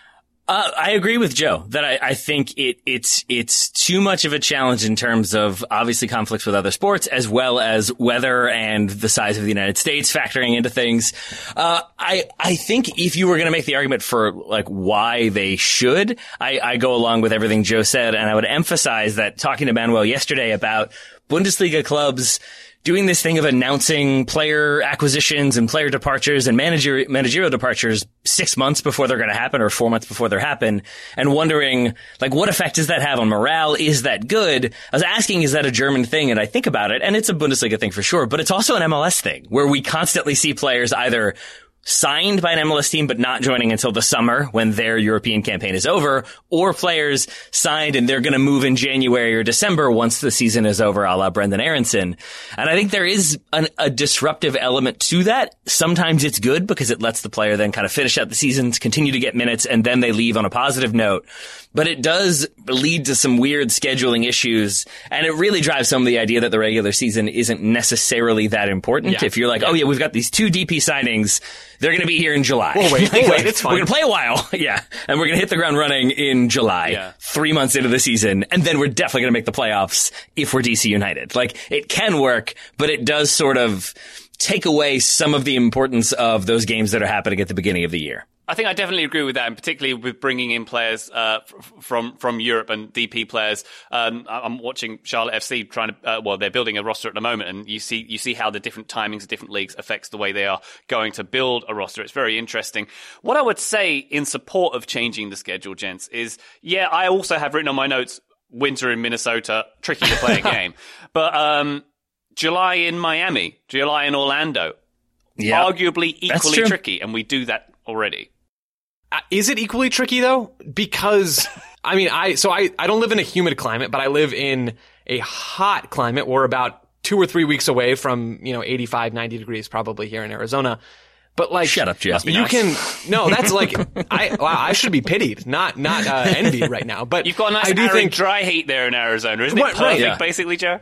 S3: Uh, I agree with Joe that I, I think it, it's, it's too much of a challenge in terms of obviously conflicts with other sports as well as weather and the size of the United States factoring into things. Uh, I, I think if you were going to make the argument for like why they should, I, I go along with everything Joe said, and I would emphasize that talking to Manuel yesterday about Bundesliga clubs doing this thing of announcing player acquisitions and player departures and manager, managerial departures six months before they're going to happen or four months before they happen, and wondering, like, what effect does that have on morale? Is that good? I was asking, is that a German thing? And I think about it, and it's a Bundesliga thing for sure, but it's also an M L S thing where we constantly see players either signed by an M L S team but not joining until the summer when their European campaign is over, or players signed and they're going to move in January or December once the season is over, a la Brendan Aronson. And I think there is an, a disruptive element to that. Sometimes it's good because it lets the player then kind of finish out the seasons, continue to get minutes, and then they leave on a positive note. But it does lead to some weird scheduling issues, and it really drives some of the idea that the regular season isn't necessarily that important. Yeah. If you're like, oh yeah, we've got these two D P signings, they're going to be here in July.
S4: We'll wait, we'll wait, it's fine.
S3: We're going to play a while, yeah, and we're going to hit the ground running in July, yeah. three months into the season, and then we're definitely going to make the playoffs if we're D C United. Like, it can work, but it does sort of take away some of the importance of those games that are happening at the beginning of the year.
S2: I think I definitely agree with that, and particularly with bringing in players uh, f- from from Europe and D P players. Um, I'm watching Charlotte F C trying to, uh, well, they're building a roster at the moment, and you see you see how the different timings of different leagues affects the way they are going to build a roster. It's very interesting. What I would say in support of changing the schedule, gents, is yeah, I also have written on my notes winter in Minnesota, tricky to play a game, but um, July in Miami, July in Orlando, yep. arguably equally tricky, and we do that already.
S4: Uh, is it equally tricky though? Because, I mean, I, so I, I don't live in a humid climate, but I live in a hot climate. We're about two or three weeks away from, you know, eighty-five, ninety degrees probably here in Arizona. But like,
S3: shut up, Jeff.
S4: You can, no, that's like, I, wow, I should be pitied, not, not, uh, envied right now. But
S2: you've got a nice
S4: I do
S2: arid,
S4: think,
S2: dry heat there in Arizona, isn't
S4: what,
S2: it perfect,
S4: right, yeah.
S2: basically, Joe?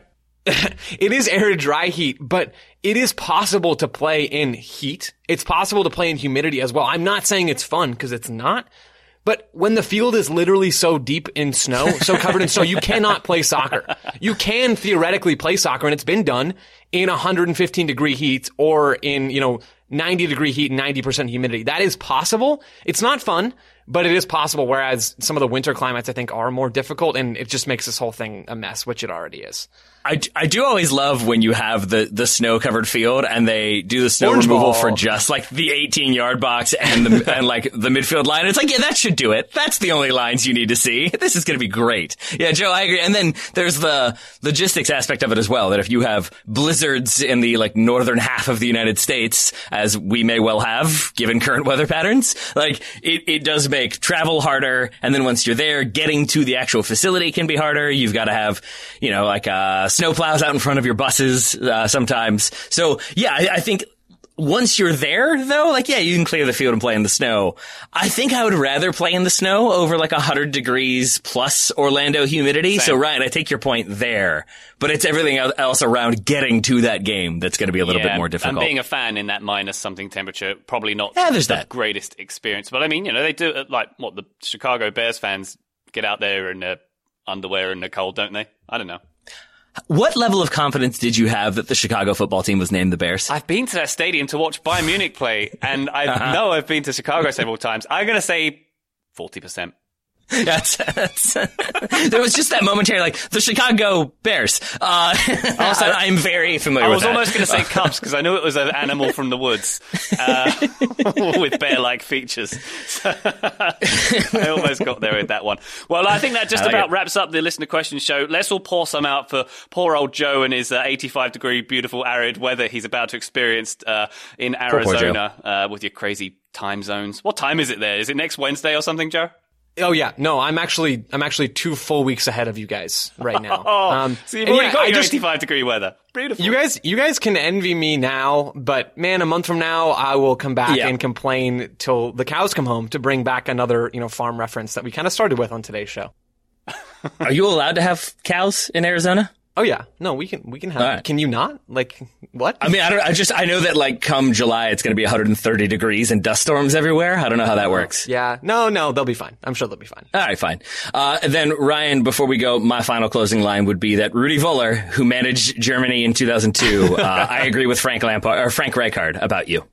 S4: it is arid dry heat, but it is possible to play in heat. It's possible to play in humidity as well. I'm not saying it's fun, because it's not. But when the field is literally so deep in snow, so covered in snow, you cannot play soccer. You can theoretically play soccer, and it's been done in one hundred fifteen degree heat or in, you know, ninety degree heat and ninety percent humidity. That is possible. It's not fun, but it is possible, whereas some of the winter climates, I think, are more difficult, and it just makes this whole thing a mess, which it already is.
S3: I, I do always love when you have the, the snow-covered field and they do the snow
S4: Orange
S3: removal
S4: ball.
S3: for just, like, the eighteen-yard box and the and like the midfield line. It's like, yeah, that should do it. That's the only lines you need to see. This is going to be great. Yeah, Joe, I agree. And then there's the logistics aspect of it as well, that if you have blizzards in the, like, northern half of the United States, as we may well have, given current weather patterns, like, it, it does make travel harder. And then once you're there, getting to the actual facility can be harder. You've got to have, you know, like, uh, snow plows out in front of your buses, uh, sometimes. So, yeah, I, I think once you're there, though, like, yeah, you can clear the field and play in the snow. I think I would rather play in the snow over, like, one hundred degrees plus Orlando humidity.
S2: Same.
S3: So, Ryan, I take your point there. But it's everything else around getting to that game that's going to be a little
S2: yeah,
S3: bit more difficult.
S2: And being a fan in that minus something temperature, probably not
S3: Yeah, there's
S2: the
S3: that.
S2: greatest experience. But, I mean, you know, they do, uh, like, what, the Chicago Bears fans get out there in their underwear in the cold, don't they? I don't know.
S3: What level of confidence did you have that the Chicago football team was named the Bears?
S2: I've been to that stadium to watch Bayern Munich play, and I
S3: Uh-huh.
S2: know I've been to Chicago several times. I'm going to say forty percent.
S3: That's, that's there was just that momentary, like, the Chicago Bears. Uh, also, I'm very familiar
S2: I
S3: with
S2: was
S3: that.
S2: almost going to say Cubs because I knew it was an animal from the woods uh, with bear-like features. So I almost got there with that one. Well, I think that just
S3: I like
S2: about
S3: it.
S2: wraps up the listener question show. Let's all pour some out for poor old Joe and his uh, eighty-five degree, beautiful, arid weather he's about to experience uh, in
S3: poor Joe.
S2: Arizona uh, with your crazy time zones. What time is it there? Is it next Wednesday or something, Joe?
S4: Oh yeah, no, I'm actually I'm actually two full weeks ahead of you guys right now.
S2: Oh,
S4: Um,
S2: so you've
S4: and
S2: already
S4: yeah,
S2: got
S4: I
S2: your
S4: just-
S2: eighty-five degree weather. Beautiful.
S4: You guys, you guys can envy me now, but man, a month from now, I will come back
S3: Yeah.
S4: and complain till the cows come home to bring back another, you know, farm reference that we kind of started with on today's show.
S3: Are you allowed to have cows in Arizona?
S4: Oh yeah, no, we can, we can have.
S3: All right.
S4: Can you not? Like what?
S3: I mean, I don't. I just I know that, like, come July, it's going to be one hundred thirty degrees and dust storms everywhere. I don't know how that works.
S4: Yeah, no, no, they'll be fine. I'm sure they'll be fine.
S3: All right, fine. Uh, and then, Ryan, before we go, my final closing line would be that Rudi Völler, who managed Germany in two thousand two, uh, I agree with Frank Lampard or Frank Rijkaard about you.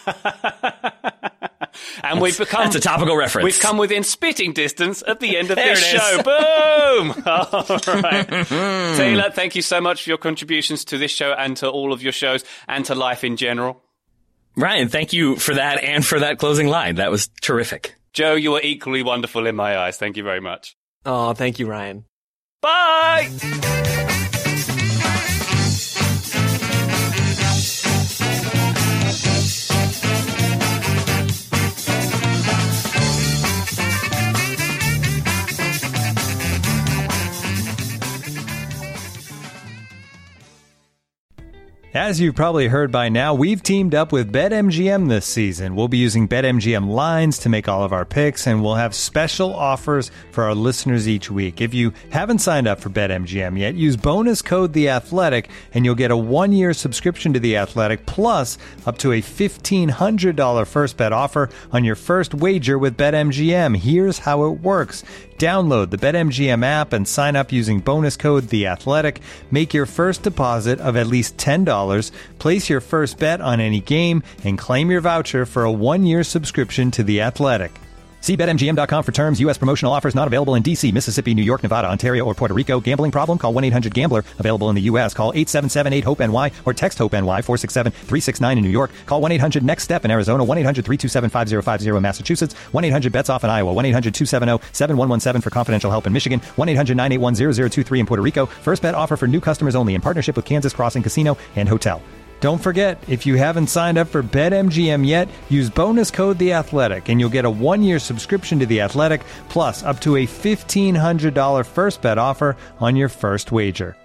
S2: And we've become
S3: That's a topical reference.
S2: We've come within spitting distance at the end of
S3: There
S2: this
S3: it is.
S2: show. Boom! All right. Taylor, thank you so much for your contributions to this show and to all of your shows and to life in general.
S3: Ryan, thank you for that and for that closing line. That was terrific.
S2: Joe, you were equally wonderful in my eyes. Thank you very much.
S4: Oh, thank you, Ryan.
S2: Bye!
S6: As you've probably heard by now, we've teamed up with BetMGM this season. We'll be using BetMGM lines to make all of our picks, and we'll have special offers for our listeners each week. If you haven't signed up for BetMGM yet, use bonus code The Athletic, and you'll get a one-year subscription to The Athletic, plus up to a fifteen hundred dollars first bet offer on your first wager with BetMGM. Here's how it works. Download the BetMGM app and sign up using bonus code The Athletic. Make your first deposit of at least ten dollars. Place your first bet on any game and claim your voucher for a one-year subscription to The Athletic. See Bet M G M dot com for terms. U S promotional offers not available in D C, Mississippi, New York, Nevada, Ontario, or Puerto Rico. Gambling problem? Call one eight hundred gambler. Available in the U S. Call eight seven seven eight hope N Y or text HOPE-NY four six seven three six nine in New York. Call one eight hundred next step in Arizona. one eight hundred three two seven five zero five zero in Massachusetts. one eight hundred bets off in Iowa. one eight hundred two seven zero seven one one seven for confidential help in Michigan. one eight hundred nine eight one zero zero two three in Puerto Rico. First bet offer for new customers only in partnership with Kansas Crossing Casino and Hotel. Don't forget, if you haven't signed up for BetMGM yet, use bonus code The Athletic, and you'll get a one-year subscription to The Athletic, plus up to a fifteen hundred dollars first bet offer on your first wager.